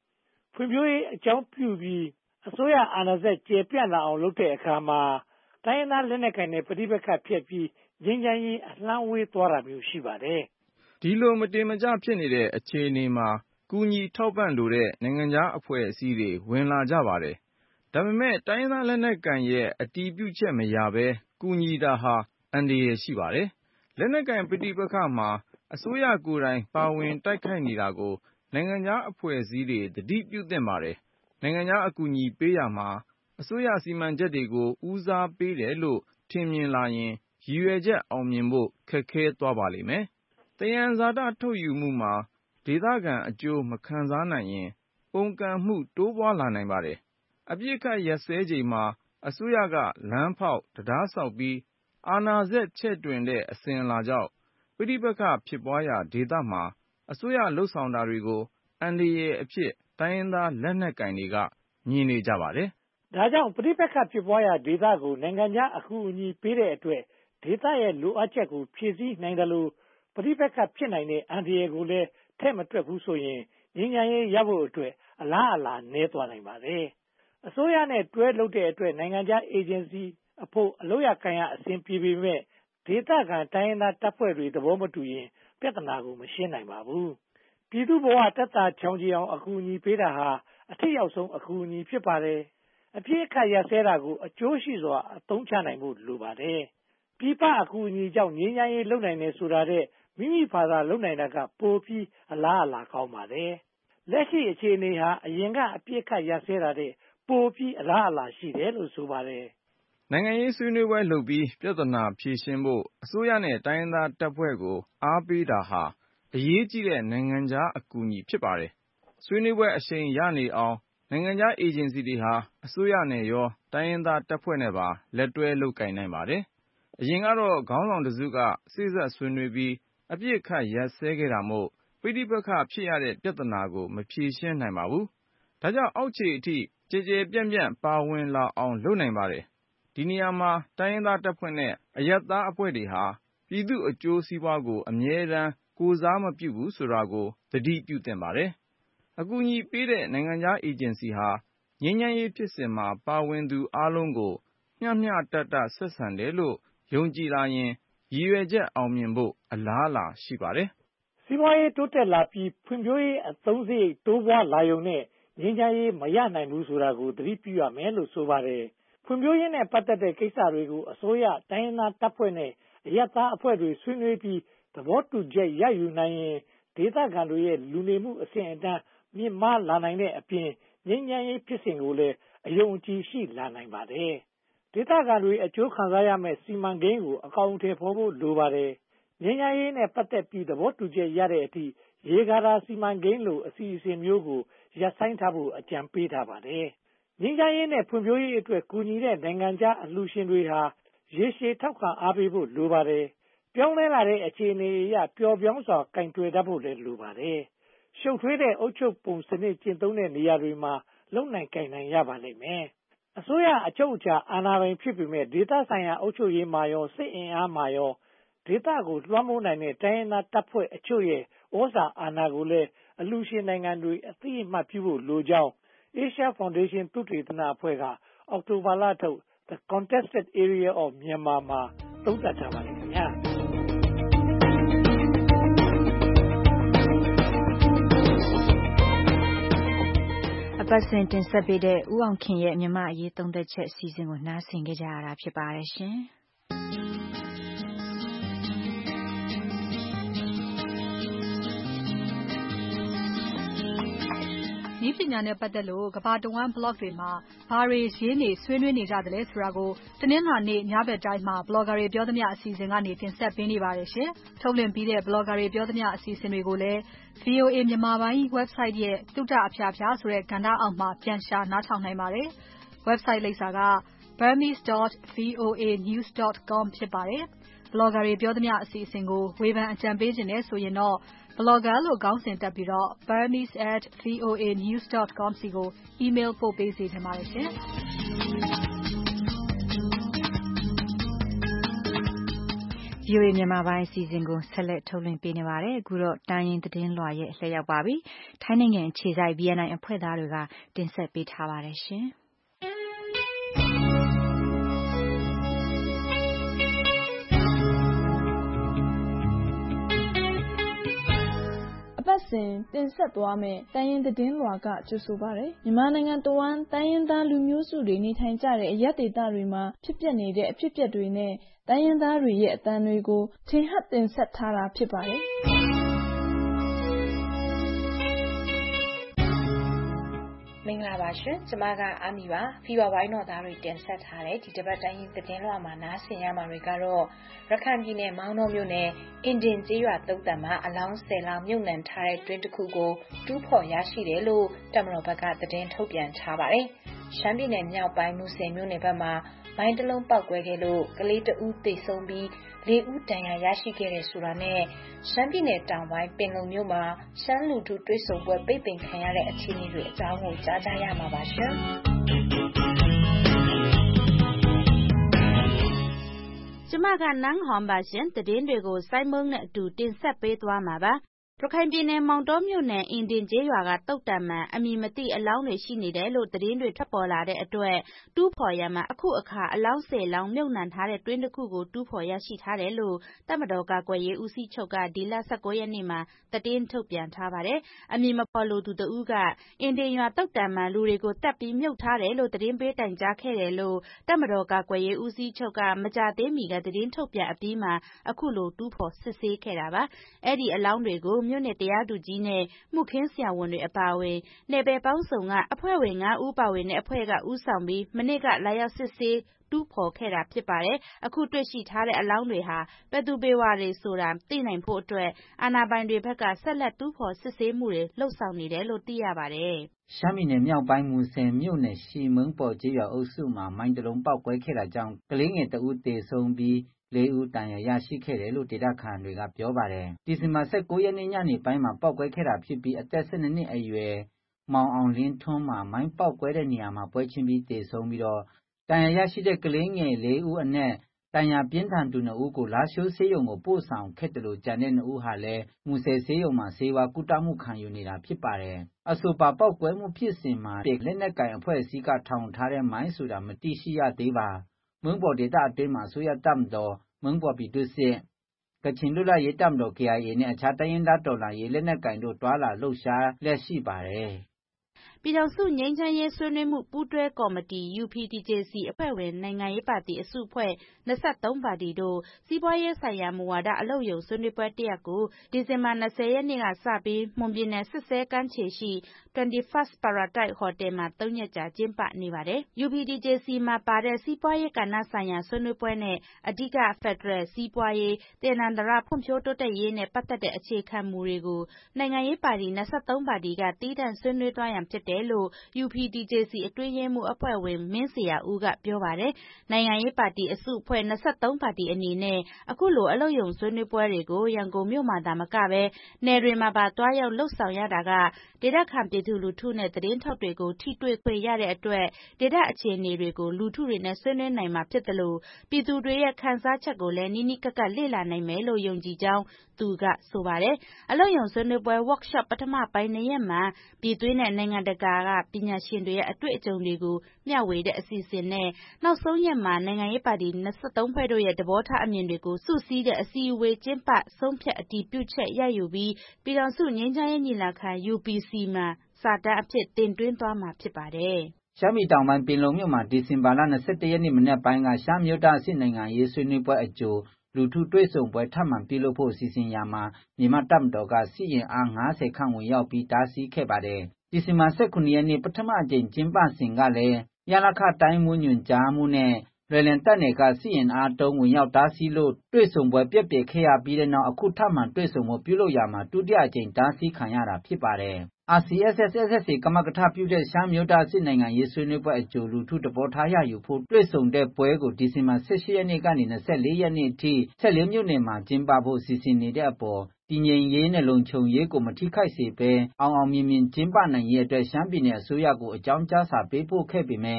ဖွံ့ဖြိုးရေးအကြောင်းပြုပြီးအစိုးရအာဏာစက်ကျေပြန့်လာအောင်လုပ်တဲ့အခါမှာတိုင်းရင်းသားလက်နက်ကိုင်တဲ့ပဋိပက္ခဖြစ်ပြီးငြိမ်းချမ်းရေးအလှမ်းဝေးသွားတာမျိုးရှိပါတယ်။ဒီလိုမတင်မကျဖြစ်နေတဲ့အခြေအနေမှာကူညီထောက်ပံ့လိုတဲ့နိုင်ငံခြားအဖွဲ့အစည်းတွေဝင်လာကြပါတယ်။ဒါပေမဲ့တိုင်းရင်းသားလက်နက်ကိုင်ရဲ့အတည်ပြုချက်မရဘဲကူညီတာဟာအန္တရာယ်ရှိပါတယ်။လက်နက်ကိုင်ပဋိပက္ခမှာအစိုးရကိုယ်တိုင်ပါဝင်တိုက်ခိုက်နေတာကိုနိုင်ငံခြားအဖွဲ့အစည်းတွေသတိပြုသင့်ပါတယ်။နိုင်ငံခြားအကူအညီပေးရာမှာအစိုးရစီမံချက်တွေကိုဦးစားပေးတယ်လို့ထင်မြင်လာရင်ရည်ရွယ်ချက်အောင်မြင်ဖို့ခက်ခဲသွားပါလိမ့်မယ်။သယံဇာတထုတ်ယူမှုမှာဒေသခံအကျိုးမခံစားနိုင်ရင်ပုန်ကန်မှုတိုးပွားလာနိုင်ပါတယ်။အပြစ်ခတ်ရပ်စဲချိန်မှာအစိုးရကလမ်းဖောက်တရားဆောက်ပြီးအာဏာစက်ချဲ့တွင်တဲ့အစဉ်အလာကြောင့်ပဋိပက္ခဖြစ်ပွားရာဒေသမှာအစိုးရလှုပ်ဆောင်တာတွေကိုအန္တရာယ်အဖြစ်တိုင်းရင်းသားလက်နက်ကိုင်တွေကမြင်နေကြပါတယ်။ဒါကြောင့်ပဋိပက္ခဖြစ်ပွားရာဒေသကိုနိုင်ငံခြားအကူအညီပေးတဲ့အတွက်ဒေသရဲ့လိုအပ်ချက်ကိုဖြည့်ဆည်းနိုင်တယ်လို့ပဋိပက္ခဖြစ်နိုင်တဲ့အန္တရာယ်ကိုလည်းထည့်မတွက်ဘူးဆိုရင်ငြိမ်းချမ်းရေးရဖို့အတွက်အလားအလာနည်းသွားနိုင်ပါတယ်။အစိုးရနဲ့တွဲလုပ်တဲ့အတွက်နိုင်ငံခြားအေဂျင်စီအဖို့အလို့ရခံရအဆင်ပြေပေမဲ့ဒေသခံတိုင်းရင်းသားတပ်ဖွဲ့တွေသဘောမတူရင်ပြဿနာကိုမရှင်းနိုင်ပါဘူး။ပြည်သူ့ဘဝတက်တာချောင်ချအောင်အကူအညီပေးတာဟာအထက်ရောက်ဆုံးအကူအညီဖြစ်ပါတယ်။အပြစ်အခတ်ရစဲတာကိုအကျိုးရှိစွာအသုံးချနိုင်ဖို့လိုပါတယ်။ပြည်ပအကူအညီကြောင့်ငြိမ်းချမ်းရေးလုပ်နိုင်တယ်ဆိုတာတဲ့မိမိဘာသာလုပ်နိုင်တာကပိုပြီးအလားအလာကောင်းပါတယ်။လက်ရှိအခြေအနေဟာအရင်ကအပြစ်အခတ်ရစဲတာတဲ့ပိုပြီးအလားအလာရှိတယ်လို့ဆိုပါတယ်။နိုင်ငံရေးဆွေးနွေးပွဲလုပ်ပြီးပြဿနာဖြေရှင်းဖို့အစိုးရနဲ့တိုင်းရင်းသားတပ်ဖွဲ့ကိုအားပေးတာဟာအရေးကြီးတဲ့နိုင်ငံခြားအကူအညီဖြစ်ပါတယ်။ဆွေးနွေးပွဲအရှိန်ရနေအောင်နိုင်ငံခြားအေဂျင်စီတွေဟာအစိုးရနဲ့ရောတိုင်းရင်းသားတပ်ဖွဲ့နဲ့ပါလက်တွဲလုပ်ကိုင်နိုင်ပါတယ်။အရင်ကတော့ခေါင်းဆောင်တစုကစေ့စပ်ဆွေးနွေးပြီးအပြစ်ခတ်ရပ်စဲခဲ့တာမို့ပဋိပက္ခဖြစ်ရတဲ့ပြဿနာကိုမဖြေရှင်းနိုင်ပါဘူး။ဒါကြောင့်အောက်ခြေအထိကျယ်ကျယ်ပြန့်ပြန့်ပါဝင်လာအောင်လုပ်နိုင်ပါတယ်။ဒီနေရာမှာတိုင်းရင်းသားတပ်ဖွဲ့နဲ့အရပ်သားအဖွဲ့တွေဟာပြည်သူ့အကျိုးစီးပွားကိုအမြဲတမ်းကိုယ်စားမပြုဘူးဆိုတာကိုသတိပြုသင့်ပါတယ်။အကူအညီပေးတဲ့နိုင်ငံခြားအေဂျင်စီဟာငြိမ်းချမ်းရေးဖြစ်စဉ်မှာပါဝင်သူအားလုံးကိုမျှမျှတတဆက်ဆံတယ်လို့ယုံကြည်လာရင်ရည်ရွယ်ချက်အောင်မြင်ဖို့အလားအလာရှိပါတယ်။စီးပွားရေးတိုးတက်လာပြီးဖွံ့ဖြိုးရေးအသုံးစရိတ်တိုးပွားလာရုံနဲ့ငြိမ်းချမ်းရေးမရနိုင်ဘူးဆိုတာကိုသတိပြုရမယ်လို့ဆိုပါတယ်။ဖွံ့ဖြိုးရေးနဲ့ပတ်သက်တဲ့ကိစ္စတွေကိုအစိုးရတိုင်းရင်းသားတပ်ဖွဲ့နဲ့အရပ်သားအဖွဲ့တွေဆွေးနွေးပြီးသဘောတူချက်ရယူနိုင်ရင်ဒေသခံတွေရဲ့လူနေမှုအဆင့်အတန်းမြင့်မားလာနိုင်တဲ့အပြင်ငြိမ်းချမ်းရေးဖြစ်စဉ်ကိုလည်းအယုံအကြည်ရှိလာနိုင်ပါတယ်။ဒေသခံတွေအကျိုးခံစားရမယ့်စီမံကိန်းကိုအကောင်အထည်ဖော်ဖို့လိုပါတယ်။ငြိမ်းချမ်းရေးနဲ့ပတ်သက်ပြီးသဘောတူချက်ရတဲ့အထိရေကာတာစီမံကိန်းလိုအစီအစဉ်မျိုးကိုရပ်ဆိုင်းထားဖို့အကြံပေးထားပါတယ်။ငြိမ်းချမ်းရေးနဲ့ဖွံ့ဖြိုးရေးအတွက်ကူညီတဲ့နိုင်ငံခြားအလှူရှင်တွေဟာရေရှည်ထောက်ခံအားပေးဖို့လိုပါတယ်။ပြောင်းလဲလာတဲ့အခြေအနေအရပျော်ပြောင်းစွာကင်တွယ်တတ်ဖို့လည်းလိုပါတယ်။ရှုပ်ထွေးတဲ့အုပ်ချုပ်ပုံစနစ်ကျင့်သုံးတဲ့နေရာတွေမှာလုံနိုင်ကင်နိုင်ရပါလိမ့်မယ်။အစိုးရအချုပ်အခြာအာဏာပိုင်ဖြစ်ပေမဲ့ဒေသဆိုင်ရာအုပ်ချုပ်ရေးမှာရောစစ်အင်အားမှာရောဒေသကိုလွှမ်းမိုးနိုင်တဲ့တိုင်းရင်းသားတပ်ဖွဲ့အချို့ရဲ့ဩဇာအာဏာကိုလည်းအလှူရှင်နိုင်ငံတွေအသိအမှတ်ပြုဖို့လိုကြောင်း Asia Foundation သုတေသနအဖွဲ့ကအောက်တိုဘာလထုတ် The Contested Area of Myanmar မှာသုံးသပ်ထားပါတယ်ခင်ဗျာအပတ်စဉ်တင်ဆက်ပေးတဲ့ဦးအောင်ခင်ရဲ့မြန်မာအရေးသုံးသပ်ချက်အစီအစဉ်ကိုနားဆင်ကြရတာဖြစ်ပါတယ်ရှင်။နည်းပညာနဲ့ပတ်သက်လို့ကမ္ဘာတဝန်း blog တွေမှာဘာတွေရေးနေဆွေးနွေးနေကြသလဲဆိုတာကိုတနင်္လာနေ့ညဘက်တိုင်းမှာ blogger တွေပြောသမျှအစီအစဉ်ကနေတင်ဆက်ပေးနေပါတယ်ရှင်။ထုတ်လွှင့်ပြီးတဲ့ blogger တွေပြောသမျှအစီအစဉ်တွေကိုလည်း VOA မြန်မာပိုင်း website ရဲ့တုတအဖျားဖျားဆိုတဲ့ကဏ္ဍအောက်မှာပြန်ရှာနားထောင်နိုင်ပါတယ်။ website လိပ်စာက burmese.voanews.com ဖြစ်ပါတယ်။ blogger တွေပြောသမျှအစီအစဉ်ကိုဝေဖန်အကြံပေးခြင်းနဲ့ဆိုရင်တော့blogger လို့ခေါင်းစဉ်တပ်ပြီးတော့ burmese@voanews.com စီကို email ပို့ပေးစေချင်ပါတယ်ရှင်။ VOA မြန်မာပိုင်းအစီအစဉ်ကိုဆက်လက်ထုတ်လွှင့်ပေးနေပါတယ်။အခုတော့တိုင်းရင်းသတင်းလွှာရဲ့လှည့်ရောက်ပါပြီ။ထိုင်းနိုင်ငံအခြေစိုက် BNI အဖွဲ့သားတွေကတင်ဆက်ပေးထားပါတယ်ရှင်။အပတ်စဉ်တင်ဆက်သွားမယ့်တိုင်းရင်းသတင်းလွှာကကြိုဆိုပါရယ်မြန်မာနိုင်ငံတဝန်းတိုင်းရင်းသားလူမျိုးစုတွေနေထိုင်ကြတဲ့အရပ်ဒေသတွေမှာဖြစ်ပျက်နေတဲ့အဖြစ်အပျက်တွေနဲ့တိုင်းရင်းသားတွေရဲ့အသံတွေကိုထင်ဟပ်တင်ဆက်ထားတာဖြစ်ပါတယ်မင်္ဂလာပါရှင်ကျမကအာမီပါဖီဝါဝိုင်းတော်သားတွေတင်ဆက်ထားတဲ့ဒီတစ်ပတ်တိုင်းသတင်းလွှာမှာနားဆင်ရမှာတွေကတော့ရခိုင်ပြည်နယ်မောင်နှောမြို့နယ်အင်ဒင်ကျေးရွာတုတ်တံမှာအလောင်း10လောင်းမြုပ်နှံထားတဲ့တွင်းတစ်ခုကိုတူးဖော်ရရှိတယ်လို့တပ်မတော်ဘက်ကသတင်းထုတ်ပြန်ထားပါတယ်ရှမ်းပြည်နယ်မြောက်ပိုင်းမူဆယ်မြို့နယ်ဘက်မှာမိုင်းတလုံးပောက်ကွဲခဲ့လို့ကလေးတဦးသေဆုံးပြီး4ဦးဒဏ်ရာရရှိခဲ့တယ်ဆိုတာနဲ့ရှမ်းပြည်နယ်တောင်ပိုင်းပင်လုံမြို့မှာရှမ်းလူထုတွေ့ဆုံပွဲပိတ်ပင်ခံရတဲ့အခြေအနေတွေအကြောင်းကိုကြားကြရမှာပါရှင်ကျမကနန်းဟွန်ပါရှင်သတင်းတွေကိုစိုင်းမုံနဲ့အတူတင်ဆက်ပေးသွားမှာပါရခိုင်ပြည်နယ်မောင်တောမြို့နယ်အင်ဒင်ကျေးရွာကတုတ်တံမှန်အမည်မသိအလောင်းတွေရှိနေတယ်လို့သတင်းတွေထွက်ပေါ်လာတဲ့အတွက်တူးဖော်ရမှာအခုအခါအလောင်း10လောင်းမြုပ်နှံထားတဲ့တွင်းတစ်ခုကိုတူးဖော်ရရှိထားတယ်လို့တပ်မတော်ကာကွယ်ရေးဦးစီးချုပ်ကဒီလ19ရက်နေ့မှာသတင်းထုတ်ပြန်ထားပါတယ်အမည်မဖော်လိုသူတဦးကအင်ဒင်ရွာတုတ်တံမှန်လူတွေကိုတပ်ပြီးမြုပ်ထားတယ်လို့သတင်းပေးတိုင်ကြားခဲ့တယ်လို့တပ်မတော်ကာကွယ်ရေးဦးစီးချုပ်ကမကြသေးမီကသတင်းထုတ်ပြန်အပြီးမှာအခုလိုတူးဖော်စစ်ဆေးခဲ့တာပါအဲ့ဒီအလောင်းတွေကိုမြို့နယ်တရားသူကြီးနဲ့မှုခင်းဆရာဝန်တွေအပါအဝင်နယ်ပယ်ပေါင်းစုံကအဖွဲ့ဝင်9ဦးပါဝင်တဲ့အဖွဲ့ကဦးဆောင်ပြီးမနေ့ကလာရောက်စစ်ဆေးတူးဖော်ခဲ့တာဖြစ်ပါတယ်အခုတွေ့ရှိထားတဲ့အလောင်းတွေဟာဘယ်သူပေဝါတွေဆိုတာသိနိုင်ဖို့အတွက်အာဏာပိုင်တွေဘက်ကဆက်လက်တူးဖော်စစ်ဆေးမှုတွေလှုပ်ဆောင်နေတယ်လို့သိရပါတယ်ရှမ်းပြည်နယ်မြောက်ပိုင်းမူဆယ်မြို့နယ်ရှီမုံပေါ်ကျေးရွာအုပ်စုမှာမိုင်းတလုံးပေါက်ကွဲခဲ့တာကြောင့်ကလေးငယ်တဦးသေဆုံးပြီး4ဦးတန်ရာရရှိခဲ့တယ်လို့ဒေသခံတွေကပြောပါတယ်။ဒီဇင်ဘာ19ရက်နေ့ညနေပိုင်းမှာပောက်ကွဲခဲ့တာဖြစ်ပြီးအသက်12နှစ်အရွယ်မောင်အောင်လင်းထွန်းမှာမိုင်းပေါက်ကွဲတဲ့နေရာမှာပွဲချင်းပြီးသေဆုံးပြီးတော့တန်ရာရရှိတဲ့ကလေးငယ်4ဦးအနက်တန်ရာပြင်းထန်သူ2ဦးကိုလာရှိုးဆေးရုံကိုပို့ဆောင်ခဲ့တယ်လို့ကြံတဲ့2ဦးဟာလည်းမူဆယ်ဆေးရုံမှာဆေးဝါးကုသမှုခံယူနေတာဖြစ်ပါတယ်။အဆိုပါပောက်ကွဲမှုဖြစ်စဉ်မှာလက်နက်ကင်အဖွဲ့အစည်းကထောင်ထားတဲ့မိုင်းဆိုတာမသိရှိရသေးပါ။မုံပေါ်ဒေသအတွင်းမှာဆိုရတပ်မတော်မုံပေါ်ပြည်သူစစ်ကချင်လူလာရေးတပ်မတော် KIA နဲ့အခြားတိုင်းရင်းသားတော်လှန်ရေးလက်နက်ကင်တို့တွာလာလှုပ်ရှားလက်ရှိပါတယ်ပြည်ထောင်စုငြိမ်းချမ်းရေးဆွေးနွေးမှုပူးတွဲကော်မတီ UPDJC အဖွဲ့ဝင်နိုင်ငံရေးပါတီအစုအဖွဲ့23ပါတီတို့စီးပွားရေးဆိုင်ရာမူဝါဒအလုပ်ယုံဆွေးနွေးပွဲတစ်ရပ်ကိုဒီဇင်ဘာ20ရက်နေ့ကစပြီးမွန်ပြည်နယ်စစ်စဲကမ်းခြေရှိ 21st Paradise Hotel မှာ3ရက်ကြာကျင်းပနေပါတယ်။ UPDJC မှာပါတဲ့စီးပွားရေးကဏ္ဍဆိုင်ရာဆွေးနွေးပွဲနဲ့အဓိကဖက်ဒရယ်စီးပွားရေးတည်နံတရဖွံ့ဖြိုးတိုးတက်ရေးနဲ့ပတ်သက်တဲ့အခြေခံမူတွေကိုနိုင်ငံရေးပါတီ23ပါတီကတည်တံ့ဆွေးနွေးသွားရန်ဖြစ်တယ်လို့ UPDJC အတွင်းရေးမှူးအဖွဲ့ဝင်မင်းစရာဦးကပြောပါတယ်။နိုင်ငံရေးပါတီအစုအဖွဲ့23ပါတီအနေနဲ့အခုလိုအလုပ်ယုံဆွေးနွေးပွဲတွေကိုရန်ကုန်မြို့မှာသာမကပဲနယ်တွေမှာပါတွားရောက်လှုပ်ဆောင်ရတာကဒေသခံပြည်သူလူထုနဲ့သတင်းထောက်တွေကိုထိတွေ့ခွင့်ရတဲ့အတွက်ဒေသအခြေအနေတွေကိုလူထုတွေနဲ့ဆွေးနွေးနိုင်မှာဖြစ်တယ်လို့ပြည်သူတွေရဲ့ခံစားချက်ကိုလည်းနီးနီးကပ်ကပ်လေ့လာနိုင်မယ်လို့ယုံကြည်ကြောင်းသူကဆိုပါတယ်။အလုပ်ယုံဆွေးနွေးပွဲ workshop ပထမပိုင်း2ရက်မှာပြည်တွင်းနဲ့နိုင်ငံတကာကပညာရှင်တွေရဲ့အတွေ့အကြုံတွေကိုမျှဝေတဲ့အစီအစဉ်နဲ့နောက်ဆုံးရက်မှာနိုင်ငံရေးပါတီ23ဖွဲ့တို့ရဲ့သဘောထားအမြင်တွေကိုစုစည်းတဲ့အစည်းအဝေးကျင်းပဆုံးဖြတ်အတည်ပြုချက်ရယူပြီးပြည်ထောင်စုငြိမ်းချမ်းရေးညီလာခံ UPC မှာစာတမ်းအဖြစ်တင်သွင်းသွားမှာဖြစ်ပါတယ်။ရှမ်းပြည်တောင်ပိုင်းပင်လုံမြို့မှာဒီဇင်ဘာလ21ရက်နေ့မနက်ပိုင်းကရှမ်းမြို့သားအစစ်နိုင်ငံရေးဆွေးနွေးပွဲအကြိုလူထုတွေ့ဆုံပွဲထပ်မံပြုလုပ်ဖို့စီစဉ်ရာမှာမြန်မာတပ်မတော်ကစစ်ရင်အား90ခန့်ဝင်ရောက်ပြီးတားဆီးခဲ့ပါတယ်။ဒီဇင်ဘာ19ရက်နေ့ပထမအကြိမ်ကျင်းပစဉ်ကလည်းရလခတိုင်းမှုညွန်ကြားမှုနဲ့လွယ်လင်တပ်နယ်ကစစ်ရင်အားတုံးဝင်ရောက်တားဆီးလို့တွေ့ဆုံပွဲပြက်ပြယ်ခဲ့ရပြီးတဲ့နောက်အခုထပ်မံတွေ့ဆုံမှုပြုလုပ်ရာမှာဒုတိယအကြိမ်တားဆီးခံရတာဖြစ်ပါတယ်။ RCSS/SSA ကမကထပြုတဲ့ရှမ်းမြို့သားစစ်နိုင်ငံရေးဆွေးနွေးပွဲအကြိုလူထုတဘောထားရယူဖို့တွေ့ဆုံတဲ့ပွဲကိုဒီဇင်ဘာ18ရက်နေ့ကနေ24ရက်နေ့အထိ14မြို့နယ်မှာကျင်းပဖို့စီစဉ်နေတဲ့အပေါ်တည်ငြိမ်ရေးနဲ့လုံခြုံရေးကိုမထိခိုက်စေဘဲအောင်မြင်ကျင်းပနိုင်ရေးအတွက်ရှမ်းပြည်နယ်အစိုးရကိုအကြောင်းကြားစာပေးပို့ခဲ့ပေမဲ့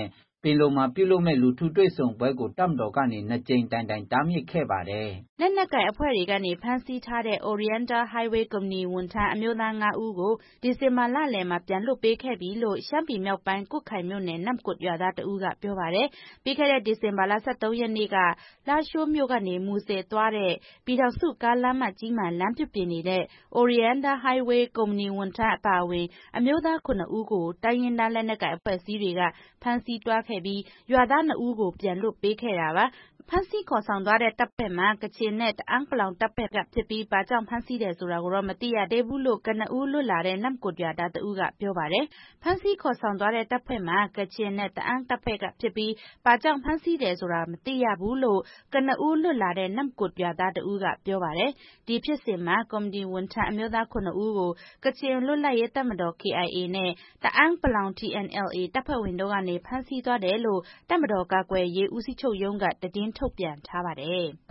ပင်လုံမှာပြုလုပ်မဲ့လူထုတွေ့ဆုံပွဲကိုတပ်မတော်ကနေ2ကြိမ်တိုင်တားမြစ်ခဲ့ပါတယ်။လက်နက်ကိုင်အဖွဲ့တွေကနေဖမ်းဆီးထားတဲ့ Oriental Highway ကုမ္ပဏီဝန်ထမ်းအမျိုးသား5ဦးကိုဒီဇင်ဘာလလယ်မှာပြန်လွှတ်ပေးခဲ့ပြီလို့ရှမ်းပြည်မြောက်ပိုင်းကွတ်ခိုင်မြို့နယ်နမ်ကွတ်ရွာသားတဦးကပြောပါတယ်။ပြီးခဲ့တဲ့ဒီဇင်ဘာလ23ရက်နေ့ကလာရှိုးမြို့ကနေမူဆယ်သွားတဲ့ပြည်ထောင်စုကားလမ်းမကြီးမှာလမ်းပြုပြင်နေတဲ့ Oriental Highway ကုမ္ပဏီဝန်ထမ်းအပါအဝင်အမျိုးသား9ဦးကိုတိုင်းရင်းသားလက်နက်ကိုင်အဖွဲ့အစည်းတွေကဖမ်းဆီးသွားခဲ့ပြီးရွာသား2ဦးကိုပြန်လွှတ်ပေးခဲ့တာပါ။ဖမ်းဆီးခေါ်ဆောင်သွားတဲ့တပ်ဖက်မှာကချင်နဲ့တအာင်းပလောင်တပ်ဖက်ကဖြစ်ပြီးဘာကြောင့်ဖမ်းဆီးတယ်ဆိုတာကိုတော့မသိရသေးဘူးလို့ကနဦးလွတ်လာတဲ့နမ်ကွတ်ရွာသားတဦးကပြောပါတယ်။ဖမ်းဆီးခေါ်ဆောင်သွားတဲ့တပ်ဖက်မှာကချင်နဲ့တအာင်းတပ်ဖက်ကဖြစ်ပြီးဘာကြောင့်ဖမ်းဆီးတယ်ဆိုတာမသိရဘူးလို့ကနဦးလွတ်လာတဲ့နမ်ကွတ်ရွာသားတဦးကပြောပါတယ်။ဒီဖြစ်စဉ်မှာကော်မတီဝန်ထမ်းအမျိုးသား9ဦးကိုကချင်လွတ်လပ်ရေးတပ်မတော် KIA နဲ့တအာင်းပလောင် TNLA တပ်ဖွဲ့ဝင်တို့ကနေဖမ်းဆီးသွားတယ်လို့တပ်မတော်ကာကွယ်ရေးဦးစီးချုပ်ရုံးကသတင်းထုတ်ပြန်ထားပါတယ်။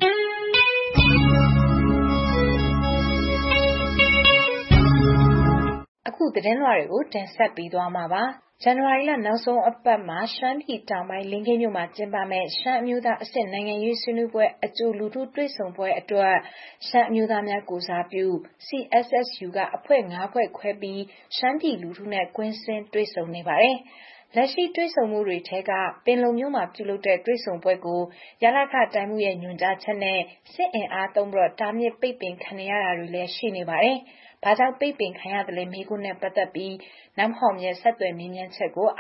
အခုသတင်းလွှာတွေကိုတင်ဆက်ပေးသွားမှာပါ။ဇန်နဝါရီလနောက်ဆုံးအပတ်မှာရှမ်းပြည်တောင်ပိုင်းလင်းခေးမြို့မှာကျင်းပမယ့်ရှမ်းအမျိုးသားအဆင့်နိုင်ငံရေးဆွေးနွေးပွဲအကြိုလူထုတွေ့ဆုံပွဲအတွက်ရှမ်းအမျိုးသားများကိုယ်စားပြု CSSU ကအဖွဲ့5ဖွဲ့ခွဲပြီးရှမ်းပြည်လူထုနဲ့ကွင်းဆင်းတွေ့ဆုံနေပါတယ်။လက်ရှိတွေ့ဆုံမှုတွေထဲကပင်လုံမြို့မှာပြုလုပ်တဲ့တွေ့ဆုံပွဲကိုရလခတိုင်းမှုရဲ့ညွှန်ကြားချက်နဲ့စစ်အင်အားသုံးပြီးတားမြစ်ပိတ်ပင်ခံရတာတွေလည်းရှိနေပါတယ်။ဘာကြောင့်ပိတ်ပင်ခံရတယ်မေးခွန်းနဲ့ပတ်သက်ပြီးနမ်ဟောင်ရဲ့ဆက်သွယ်မြင်းမြန်းချက်ကို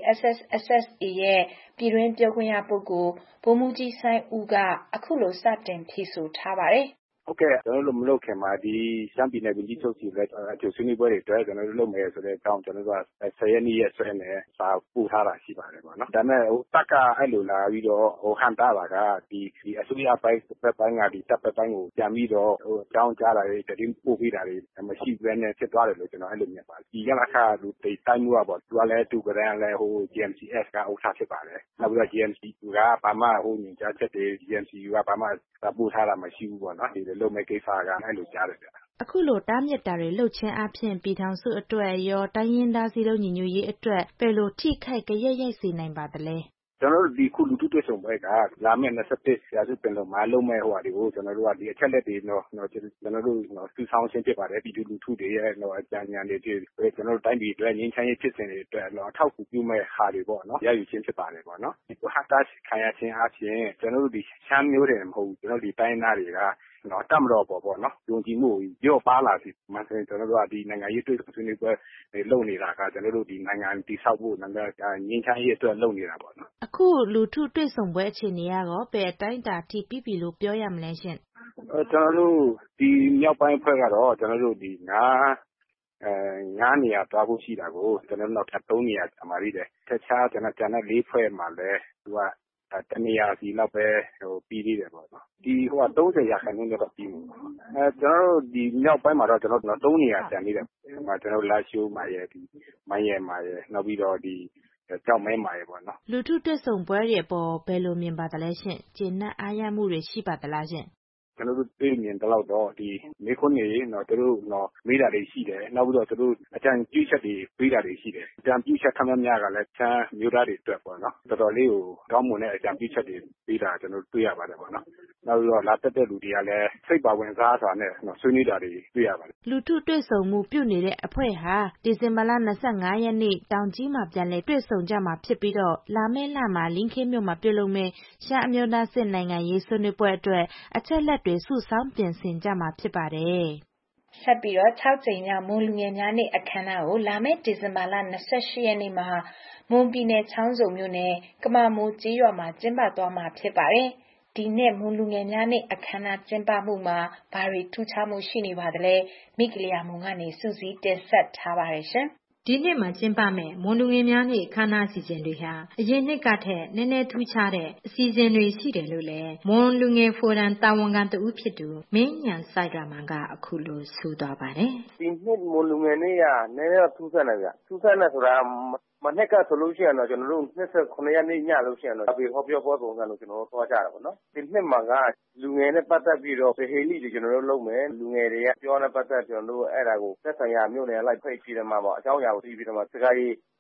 RCSS/SSA ရဲ့ပြည်တွင်းပြောခွင့်ရပုဂ္ဂိုလ်ဗိုလ်မှူးကြီးစိုင်းဦးကအခုလိုစတင်ဖြေဆိုထားပါတယ်။ဟုတ်ကဲ့ကျွန်တော်တို့မလုပ်ခင်မှာဒီရှမ်းပြည်နယ်ဝန်ကြီးချုပ်စီလည်းအကျိုးဆွေးနွေးပွဲတွေအတွက်ကျွန်တော်တို့လုပ်မယ်ဆိုတဲ့အကြောင်းကျွန်တော်တို့က10ရက်နေ့ရက်စွဲနဲ့စာပို့ထားတာရှိပါတယ်ပေါ့နော်ဒါပေမဲ့တပ်ကအဲ့လိုလာပြီးတော့ဟန်တာတာကဒီအစိုးရပိုင်းဘက်ပိုင်းကဒီတပ်ဘက်ပိုင်းကိုပြန်ပြီးတော့အကြောင်းကြားတာတွေတတိပို့ပေးတာတွေမရှိဘဲနဲ့ဖြစ်သွားတယ်လို့ကျွန်တော်အဲ့လိုမြင်ပါတယ်ဒီရလခလူတိုင်းမှုပေါ့သူကလည်းသူကလည်းGMCS ကဥက္ကဋ္ဌဖြစ်ပါတယ်နောက်ပြီးတော့ GMCU ကဘာမှညင်ကြားချက်တွေ GMCU ကဘာမှပို့ထားတာမရှိဘူးပေါ့နော်ဒီလိုမဲ့ကိစ္စကအဲ့လိုကြားတယ်ဗျအခုလိုတားမြစ်တာတွေလှုပ်ခြင်းအပြင်ပြည်ထောင်စုအတွက်ရောတိုင်းရင်းသားစည်းလုံးညီညွတ်ရေးအတွက်ဘယ်လိုထိခိုက်ကြရိုက်ရိုက်စေနိုင်ပါသလဲကျွန်တော်တို့ဒီခုလူထုတွေ့ဆုံပွဲကလာမယ့်21ရာစုပင်လုံမှာလုံးမဲ့ဟိုဟာတွေကိုကျွန်တော်တို့ကဒီအချက်လက်တွေကျွန်တော်တို့စူးဆောင်းရှင်းဖြစ်ပါတယ်ပြည်သူလူထုတွေရဲ့အကြံဉာဏ်တွေကျွန်တော်တို့တိုင်းပြည်အတွက်ငြိမ်းချမ်းရေးဖြစ်စဉ်တွေအတွက်အထောက်အကူပြုမဲ့ဟာတွေပေါ့နော်ရယူခြင်းဖြစ်ပါတယ်ပေါ့နော်ဒီဟာတာခံရခြင်းအပြင်ကျွန်တော်တို့ဒီရှမ်းမျိုးတွေမဟုတ်ဘူးကျွန်တော်ဒီတိုင်းသားတွေကတပ်မတော်ပေါ့နော်ယုံကြည်မှုရော့ပါလာပြီမှန်တယ်ကျွန်တော်တို့ကဒီနိုင်ငံရေးတွေ့ဆုံဆွေးနွေးပွဲလုပ်နေတာကကျွန်တော်တို့ဒီနိုင်ငံတည်ဆောက်ဖို့နိုင်ငံငြိမ်းချမ်းရေးအတွက်လုပ်နေတာပေါ့နော်အခုလူထုတွေ့ဆုံပွဲအခြေအနေရောဘယ်အတိုင်းအတာထိပြီးလို့ပြောရမလဲရှင်ကျွန်တော်တို့ဒီမြောက်ပိုင်းအဖွဲ့ကတော့ကျွန်တော်တို့ဒီ9နေရာတွားဖို့ရှိတာကိုကျွန်တော်တို့နောက်ထပ်3နေရာအမှားသေးတယ်တခြားကျွန်တော်ကျန်တဲ့4ဖွဲ့မှာလည်းသူကတနေရာစီလောက်ပဲပြီးသေးတယ်ပေါ့နော်ဒီ30ရာခိုင်နှုန်းတော့ပြီးမှာကျွန်တော်တို့ဒီမြောက်ပိုင်းမှာတော့ကျွန်တော်တို့3နေရာကျန်သေးတယ်ကျွန်တော်လာရှိုးမှာရဲ့ဒီမိုင်းရဲမှာရဲ့နောက်ပြီးတော့ဒီကြောက်မဲမှာရဲ့ပေါ့နော်လူထုတွေ့ဆုံပွဲတွေပေါ်ဘယ်လိုမြင်ပါသလဲရှင်ကျင့်နှံ့အားရမှုတွေရှိပါသလားရှင်ကျွန်တော်တို့တွေ့မြင်တော့ဒီမေခွန်းတွေသူတို့မေးတာတွေရှိတယ်နောက်ပြီးတော့သူတို့အကြံပြုချက်တွေပေးတာတွေရှိတယ်အကြံပြုချက်ခမ်းများကလည်းချမ်းမျိုးသားတွေအတွက်ပေါ့နော်တော်တော်လေးကိုကောင်းမွန်တဲ့အကြံပြုချက်တွေပေးတာကျွန်တော်တွေ့ရပါတယ်ပေါ့နော်နောက်ပြီးတော့လာတက်တဲ့လူတွေကလည်းစိတ်ပါဝင်စားစွာနဲ့ဆွေးနွေးတာတွေတွေ့ရပါတယ်လူထုတွေ့ဆုံမှုပြုနေတဲ့အဖွဲ့ဟာဒီဇင်ဘာလ25ရက်နေ့တောင်ကြီးမှာပြန်လည်တွေ့ဆုံကြမှာဖြစ်ပြီးတော့လာမယ့်လမှာလင်းခေးမြို့မှာပြုလုပ်မယ့်ရှမ်းအမျိုးသားစစ်နိုင်ငံရေးဆွေးနွေးပွဲအတွက်အချက်လက်တွေစုဆောင်းပြင်ဆင်ကြမှာဖြစ်ပါတယ်ဆက်ပြီးတော့6ကြိမ်မြောက်မွန်လူငယ်များနေ့အခမ်းအနားကိုလာမယ့်ဒီဇင်ဘာလ28ရက်နေ့မှာမွန်ပြည်နယ်ချောင်းစုံမြို့နယ်ကမာမိုးကျေးရွာမှာကျင်းပသွားမှာဖြစ်ပါတယ်။ဒီနှစ်မွန်လူငယ်များနေ့အခမ်းအနားကျင်းပမှုမှာဘာတွေထူးခြားမှုရှိနေပါသလဲမိကလျာမွန်ကနေစူးစီးတင်ဆက်ထားပါတယ်ရှင်။ဒီနှစ်မှာကျင်းပမယ့်မွန်လူငယ်များနေ့အခမ်းအနားအစီအစဉ်တွေဟာအရင်နှစ်ကထက်နည်းနည်းထူးခြားတဲ့အစီအစဉ်တွေရှိတယ်လို့လည်းမွန်လူငယ်ဖိုရမ်တာဝန်ခံတဦးဖြစ်သူမင်းညံဆိုင်ရာမန်ကအခုလိုဆိုသွားပါတယ်။ဒီနှစ်မွန်လူငယ်နေ့ကနည်းနည်းထူးဆန်းတယ်ဗျ။ထူးဆန်းတယ်ဆိုတာမနှစ်ကဆိုလို့ရှိရင်တော့ကျွန်တော်တို့29ရက်နေ့ညလို့ရှိရင်တော့ဘေဟောပြောပွဲပုံစံလို့ကျွန်တော်တို့သွားကြတာပေါ့နော်။ဒီနှစ်မှာကလူငယ်နဲ့ပတ်သက်ပြီးတော့ဗဟေလိတွေကျွန်တော်တို့လုပ်မယ်လူငယ်တွေကပြောနဲ့ပတ်သက်ကျွန်တော်တို့အဲ့ဒါကိုသက်ဆိုင်ရာမြို့နယ်လိုက်ဖိတ်ပြီးတော့မှပေါ့အကြောင်းအရာကိုသိပြီးတော့မှစကားရေး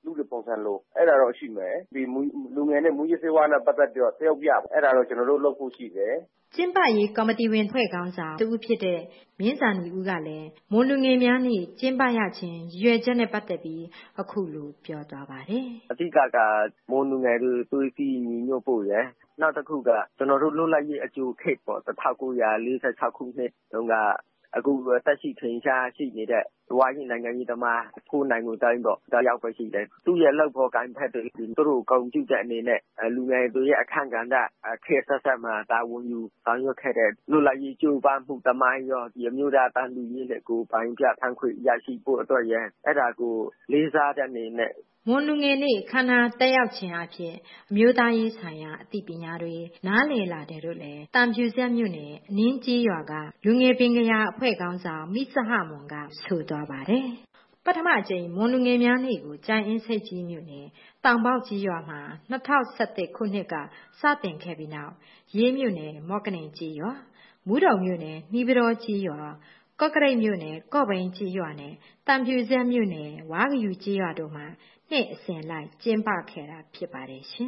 လူတွေပုံစံလိုအဲ့ဒါတော့ရှိမယ်ဒီလူငယ်နဲ့မူရစေဝါနဲ့ပတ်သက်ပြီးတော့တယောက်ပြအဲ့ဒါတော့ကျွန်တော်တို့လုပ်ဖို့ရှိတယ်ကျင်းပရေးကော်မတီဝင်ဖွဲ့ခေါင်းဆောင်တူဖြစ်တဲ့မြင်းစာနီဦးကလည်းမွန်လူငယ်များနေ့ကျင်းပရခြင်းရွယ်ချက်နဲ့ပတ်သက်ပြီးအခုလိုပြောသွားပါတယ်အဓိကမွန်လူငယ်တွေသွေးစည်းညီညွတ်ဖို့ရယ်နောက်တစ်ခုကကျွန်တော်တို့လွတ်လပ်ရေးအကျိုးခေတ်ပေါ့1946ခုနှစ်တုန်းကအခုတက်ရှိထင်ရှားရှိနေတဲ့ဝါရင်နိုင်ငံကြီးသမားဖိုးနိုင်ကိုတိုင်းပေါ့ဒါရောက်ပဲရှိတယ်သူ့ရဲ့လောက်ဖို့ကိုင်းဖက်တွေသူတို့ကောင်းကြည့်တဲ့အနေနဲ့လူငယ်တွေရဲ့အခန့်ကဏ္ဍခေတ်ဆက်မှာတာဝန်ယူဆောင်ရွက်ခဲ့တဲ့လွတ်လပ်ရေးကြိုးပမ်းမှုတမိုင်းရောဒီအမျိုးသားတန်လူရေးနဲ့ကိုပိုင်းပြထမ်းခွင့်ရရှိဖို့အတွက်ရန်အဲ့ဒါကိုလေးစားတဲ့အနေနဲ့မွန်လူငယ်နေ့ခန္ဓာတက်ရောက်ခြင်းအဖြစ်အမျိုးသားရေးဆိုင်ရာအသိပညာတွေနားလည်လာတယ်လို့လည်းတံဖြူဆက်မြို့နယ်အနင်းကြီးရွာကလူငယ်ပင်ကရာအဖွဲ့ခေါင်းဆောင်မိစဟမွန်ကဆိုသွားပါတယ်ပထမအကြိမ်မွန်လူငယ်များနေ့ကိုကြိုင်အင်းစိတ်ကြီးမြို့နယ်တောင်ပေါက်ကြီးရွာမှာ2017ခုနှစ်ကစတင်ခဲ့ပြီးနောက်ရေးမြို့နယ်မော့ကနိန်ကြီးရွာမူးတော်မြို့နယ်နှီးပတော်ကြီးရွာကော့ကရိတ်မြို့နယ်ကော့ဘိန်းကြီးရွာနဲ့တံဖြူဆက်မြို့နယ်ဝါဂယူကြီးရွာတို့မှာနှစ်အစဉ်လိုက်ကျင်းပခဲ့တာဖြစ်ပါတယ်ရှင်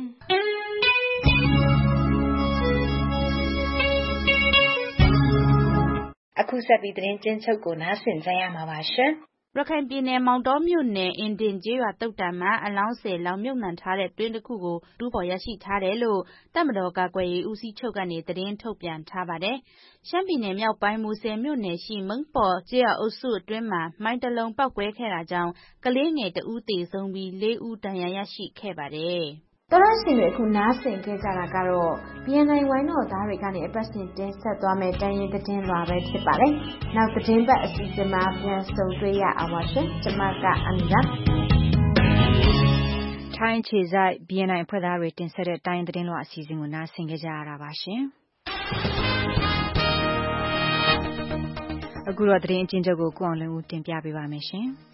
အခုဆက်ပြီးသတင်းကျဉ်းချုပ်ကိုနားဆင်ကြရမှာပါရှင်ရခိုင်ပြည်နယ်မောင်တောမြို့နယ်အင်ဒင်ကျေးရွာတုတ်တံမှာအလောင်း10လောင်းမြုပ်နှံထားတဲ့တွင်းတစ်ခုကိုတူးဖော်ရရှိထားတယ်လို့တပ်မတော်ကာကွယ်ရေးဦးစီးချုပ်ကနေသတင်းထုတ်ပြန်ထားပါတယ်။ရှမ်းပြည်နယ်မြောက်ပိုင်းမူဆယ်မြို့နယ်ရှိမုံပေါ်ကျေးရွာအုပ်စုအတွင်းမှာမိုင်းတလုံးပောက်ကွဲခဲ့တာကြောင့်ကလေးငယ်2ဦးသေဆုံးပြီး4ဦးဒဏ်ရာရရှိခဲ့ပါတယ်။တော်ရရှိတွေအခုနားဆင်ခဲ့ကြတာကတော့ BNI ဝိုင်းတော်သားတွေကနေအပတ်စဉ်တင်ဆက်သွားမယ့်တိုင်းရင်းသတင်းလွှာပဲဖြစ်ပါတယ်။နောက်သတင်းပတ်အစီအစဉ်မှာပြန်ဆုံတွေ့ရအောင်ပါရှင်။ကျွန်မကအမီပါ။ထိုင်းခြေဆိုင် BNI အဖွဲ့သားတွေတင်ဆက်တဲ့တိုင်းသတင်းလွှာအစီအစဉ်ကိုနားဆင်ခဲ့ကြရတာပါရှင်။အခုတော့သတင်းအကျဉ်းချုပ်ကိုကိုအောင်လင်းဦးတင်ပြပေးပါမယ်ရှင်။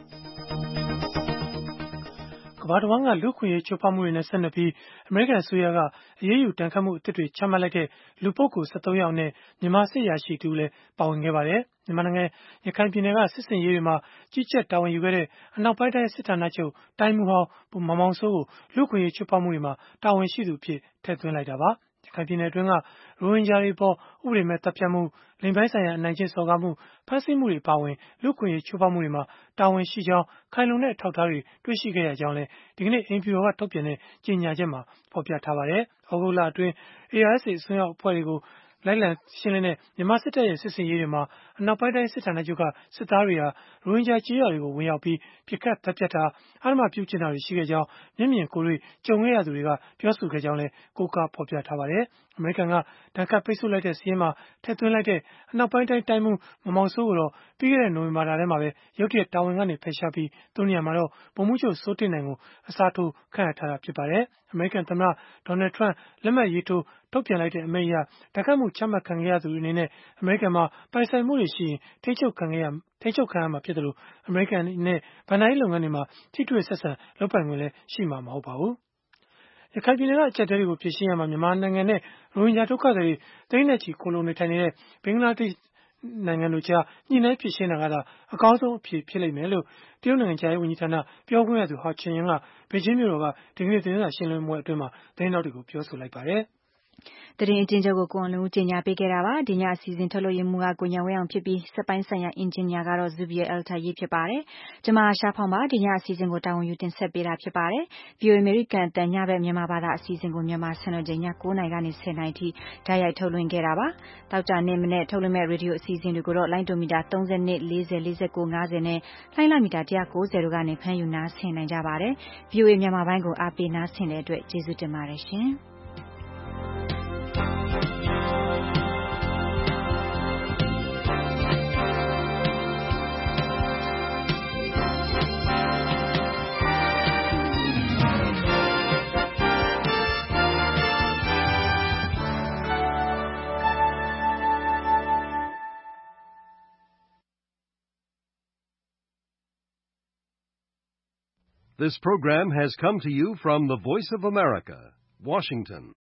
ကမ္ဘာတဝန်းကလူ့ခွင့်ရေးချိုးဖောက်မှုတွေနဲ့ဆက်နွယ်ပြီးအမေရိကန်အစိုးရကအရေးယူတန်ခတ်မှုအသစ်တွေချမှတ်လိုက်တဲ့လူပုဂ္ဂိုလ်73ယောက်နဲ့မြန်မာစစ်ရာရှိတူလည်းပါဝင်ခဲ့ပါတယ်။မြန်မာနိုင်ငံရခိုင်ပြည်နယ်ကစစ်စင်ရေးတွေမှာကြီးကြပ်တာဝန်ယူခဲ့တဲ့အနောက်ပိုင်းတိုင်းစစ်ဌာနချုပ်တိုင်းမှုဟောင်းမောင်စိုးကိုလူ့ခွင့်ရေးချိုးဖောက်မှုတွေမှာတာဝန်ရှိသူအဖြစ်ထည့်သွင်းလိုက်တာပါ။ရခိုင်ပြည်နယ်အတွင်းကရိုဟင်ဂျာတွေပေါ်ဥပဒေမဲ့တပ်ဖြတ်မှုလိင်ပိုင်းဆိုင်ရာအနိုင်ကျင့်စော်ကားမှုဖမ်းဆီးမှုတွေပါဝင်လူ့ခွင့်ရေးချိုးဖောက်မှုတွေမှာတာဝန်ရှိကြောင်းခိုင်လုံတဲ့အထောက်အထားတွေတွေ့ရှိခဲ့ရကြောင်းလည်းဒီကနေ့အိမ်ဖြူတော်ကထုတ်ပြန်တဲ့ကြေညာချက်မှာဖော်ပြထားပါတယ်။ဩဂုတ်လအတွင်း ARSA အစွန်းရောက်အဖွဲ့တွေကိုလိုက်လံရှင်းလင်းတဲ့မြန်မာစစ်တပ်ရဲ့စစ်စင်ရေးတွေမှာအနောက်ပိုင်းတိုင်းစစ်ဌာနချုပ်ကစစ်သားတွေဟာရိုဟင်ဂျာကြေးရွာတွေကိုဝင်ရောက်ပြီးပြစ်ခတ်တပ်ဖြတ်တာအဓမ္မပြုကျင့်တာတွေရှိခဲ့ကြောင်းမျက်မြင်ကိုယ်တွေ့ကြုံခဲ့ရသူတွေကပြောဆိုခဲ့ကြောင်းလည်းကိုးကားဖော်ပြထားပါတယ်။အမေရိကန်ကဒဏ်ခတ်ပိတ်ဆို့လိုက်တဲ့စီးရင်မှာထည့်သွင်းလိုက်တဲ့အနောက်ပိုင်းတိုင်းတိုင်းမှုမောင်စိုးကိုတော့ပြီးခဲ့တဲ့နိုဝင်ဘာလထဲမှာပဲရုတ်တရက်တာဝန်ကနေဖယ်ရှားပြီးသူ့နေရာမှာတော့ဗိုလ်မှူးချုပ်စိုးတင်နိုင်ကိုအစားထိုးခန့်အပ်ထားတာဖြစ်ပါတယ်။အမေရိကန်သမ္မတဒေါ်နယ်ထရန့်လက်မှတ်ရေးထိုးထုတ်ပြန်လိုက်တဲ့အမိန့်အရဒဏ်ခတ်မှုချမှတ်ခံခဲ့ရသူတွေအနေနဲ့အမေရိကန်မှာပိုင်ဆိုင်မှုတွေရှိရင်ထိန်းချုပ်ခံရမှာဖြစ်တယ်လို့အမေရိကန်နဲ့ဗန်ဒိုင်းလုပ်ငန်းတွေမှာထိတွေ့ဆက်ဆံလုပ်ပိုင်ခွင့်လည်းရှိမှာမဟုတ်ပါဘူး။ရခိုင်ပြည်နယ်ကအကျပ်အတည်းတွေကိုဖြေရှင်းရမှာမြန်မာနိုင်ငံနဲ့ရိုဟင်ဂျာဒုက္ခသည်တွေသိန်းနဲ့ချီခိုလုံနေထိုင်နေတဲ့ဘင်္ဂလားဒေ့ရှ်နိုင်ငံတို့ကြားညှိနှိုင်းဖြေရှင်းတာကသာအကောင်းဆုံးအဖြေဖြစ်လိမ့်မယ်လို့တရုတ်နိုင်ငံခြားရေးဝန်ကြီးဌာနပြောခွင့်ရသူဟောက်ချင်ယန်ကဘေကျင်းမြို့တော်ကဒီကနေ့သတင်းစာရှင်းလင်းပွဲအတွင်းမှာသတင်းထောက်တွေကိုပြောဆိုလိုက်ပါတယ်။သတင်းအကျဉ်းချုပ်ကိုကိုအောင်လုံးကြီးညာပေးခဲ့တာပါဒီညအစီအစဉ်ထုတ်လို့ရမှုကကိုညာဝဲအောင်ဖြစ်ပြီးစက်ပိုင်းဆိုင်ရာအင်ဂျင်နီယာကတော့ Zubier Alta ရေးဖြစ်ပါတယ်ကျွန်မရှားဖောင်းပါဒီညအစီအစဉ်ကိုတာဝန်ယူတင်ဆက်ပေးတာဖြစ်ပါတယ် VOA American တန်ညဘက်မြန်မာဘာသာအစီအစဉ်ကိုမြန်မာစံတော်ချိန်ည9:00နာရီကနေ10:00နာရီထိဓာတ်ရိုက်ထုတ်လွှင့်ခဲ့တာပါတောက်ကြနေ့မနေ့ထုတ်လွှင့်မဲ့ရေဒီယိုအစီအစဉ်တွေကိုတော့လိုင်းဒိုမီတာ32 40 49 50နဲ့လိုင်းလာမီတာ190တို့ကနေဖမ်းယူနားဆင်နိုင်ကြပါတယ် VOA မြန်မာပိုင်းကိုအားပေးနားဆင်တဲ့အတွက်ကျေးဇူးတင်ပါတယ်ရှင် This program has come to you from the Voice of America, Washington.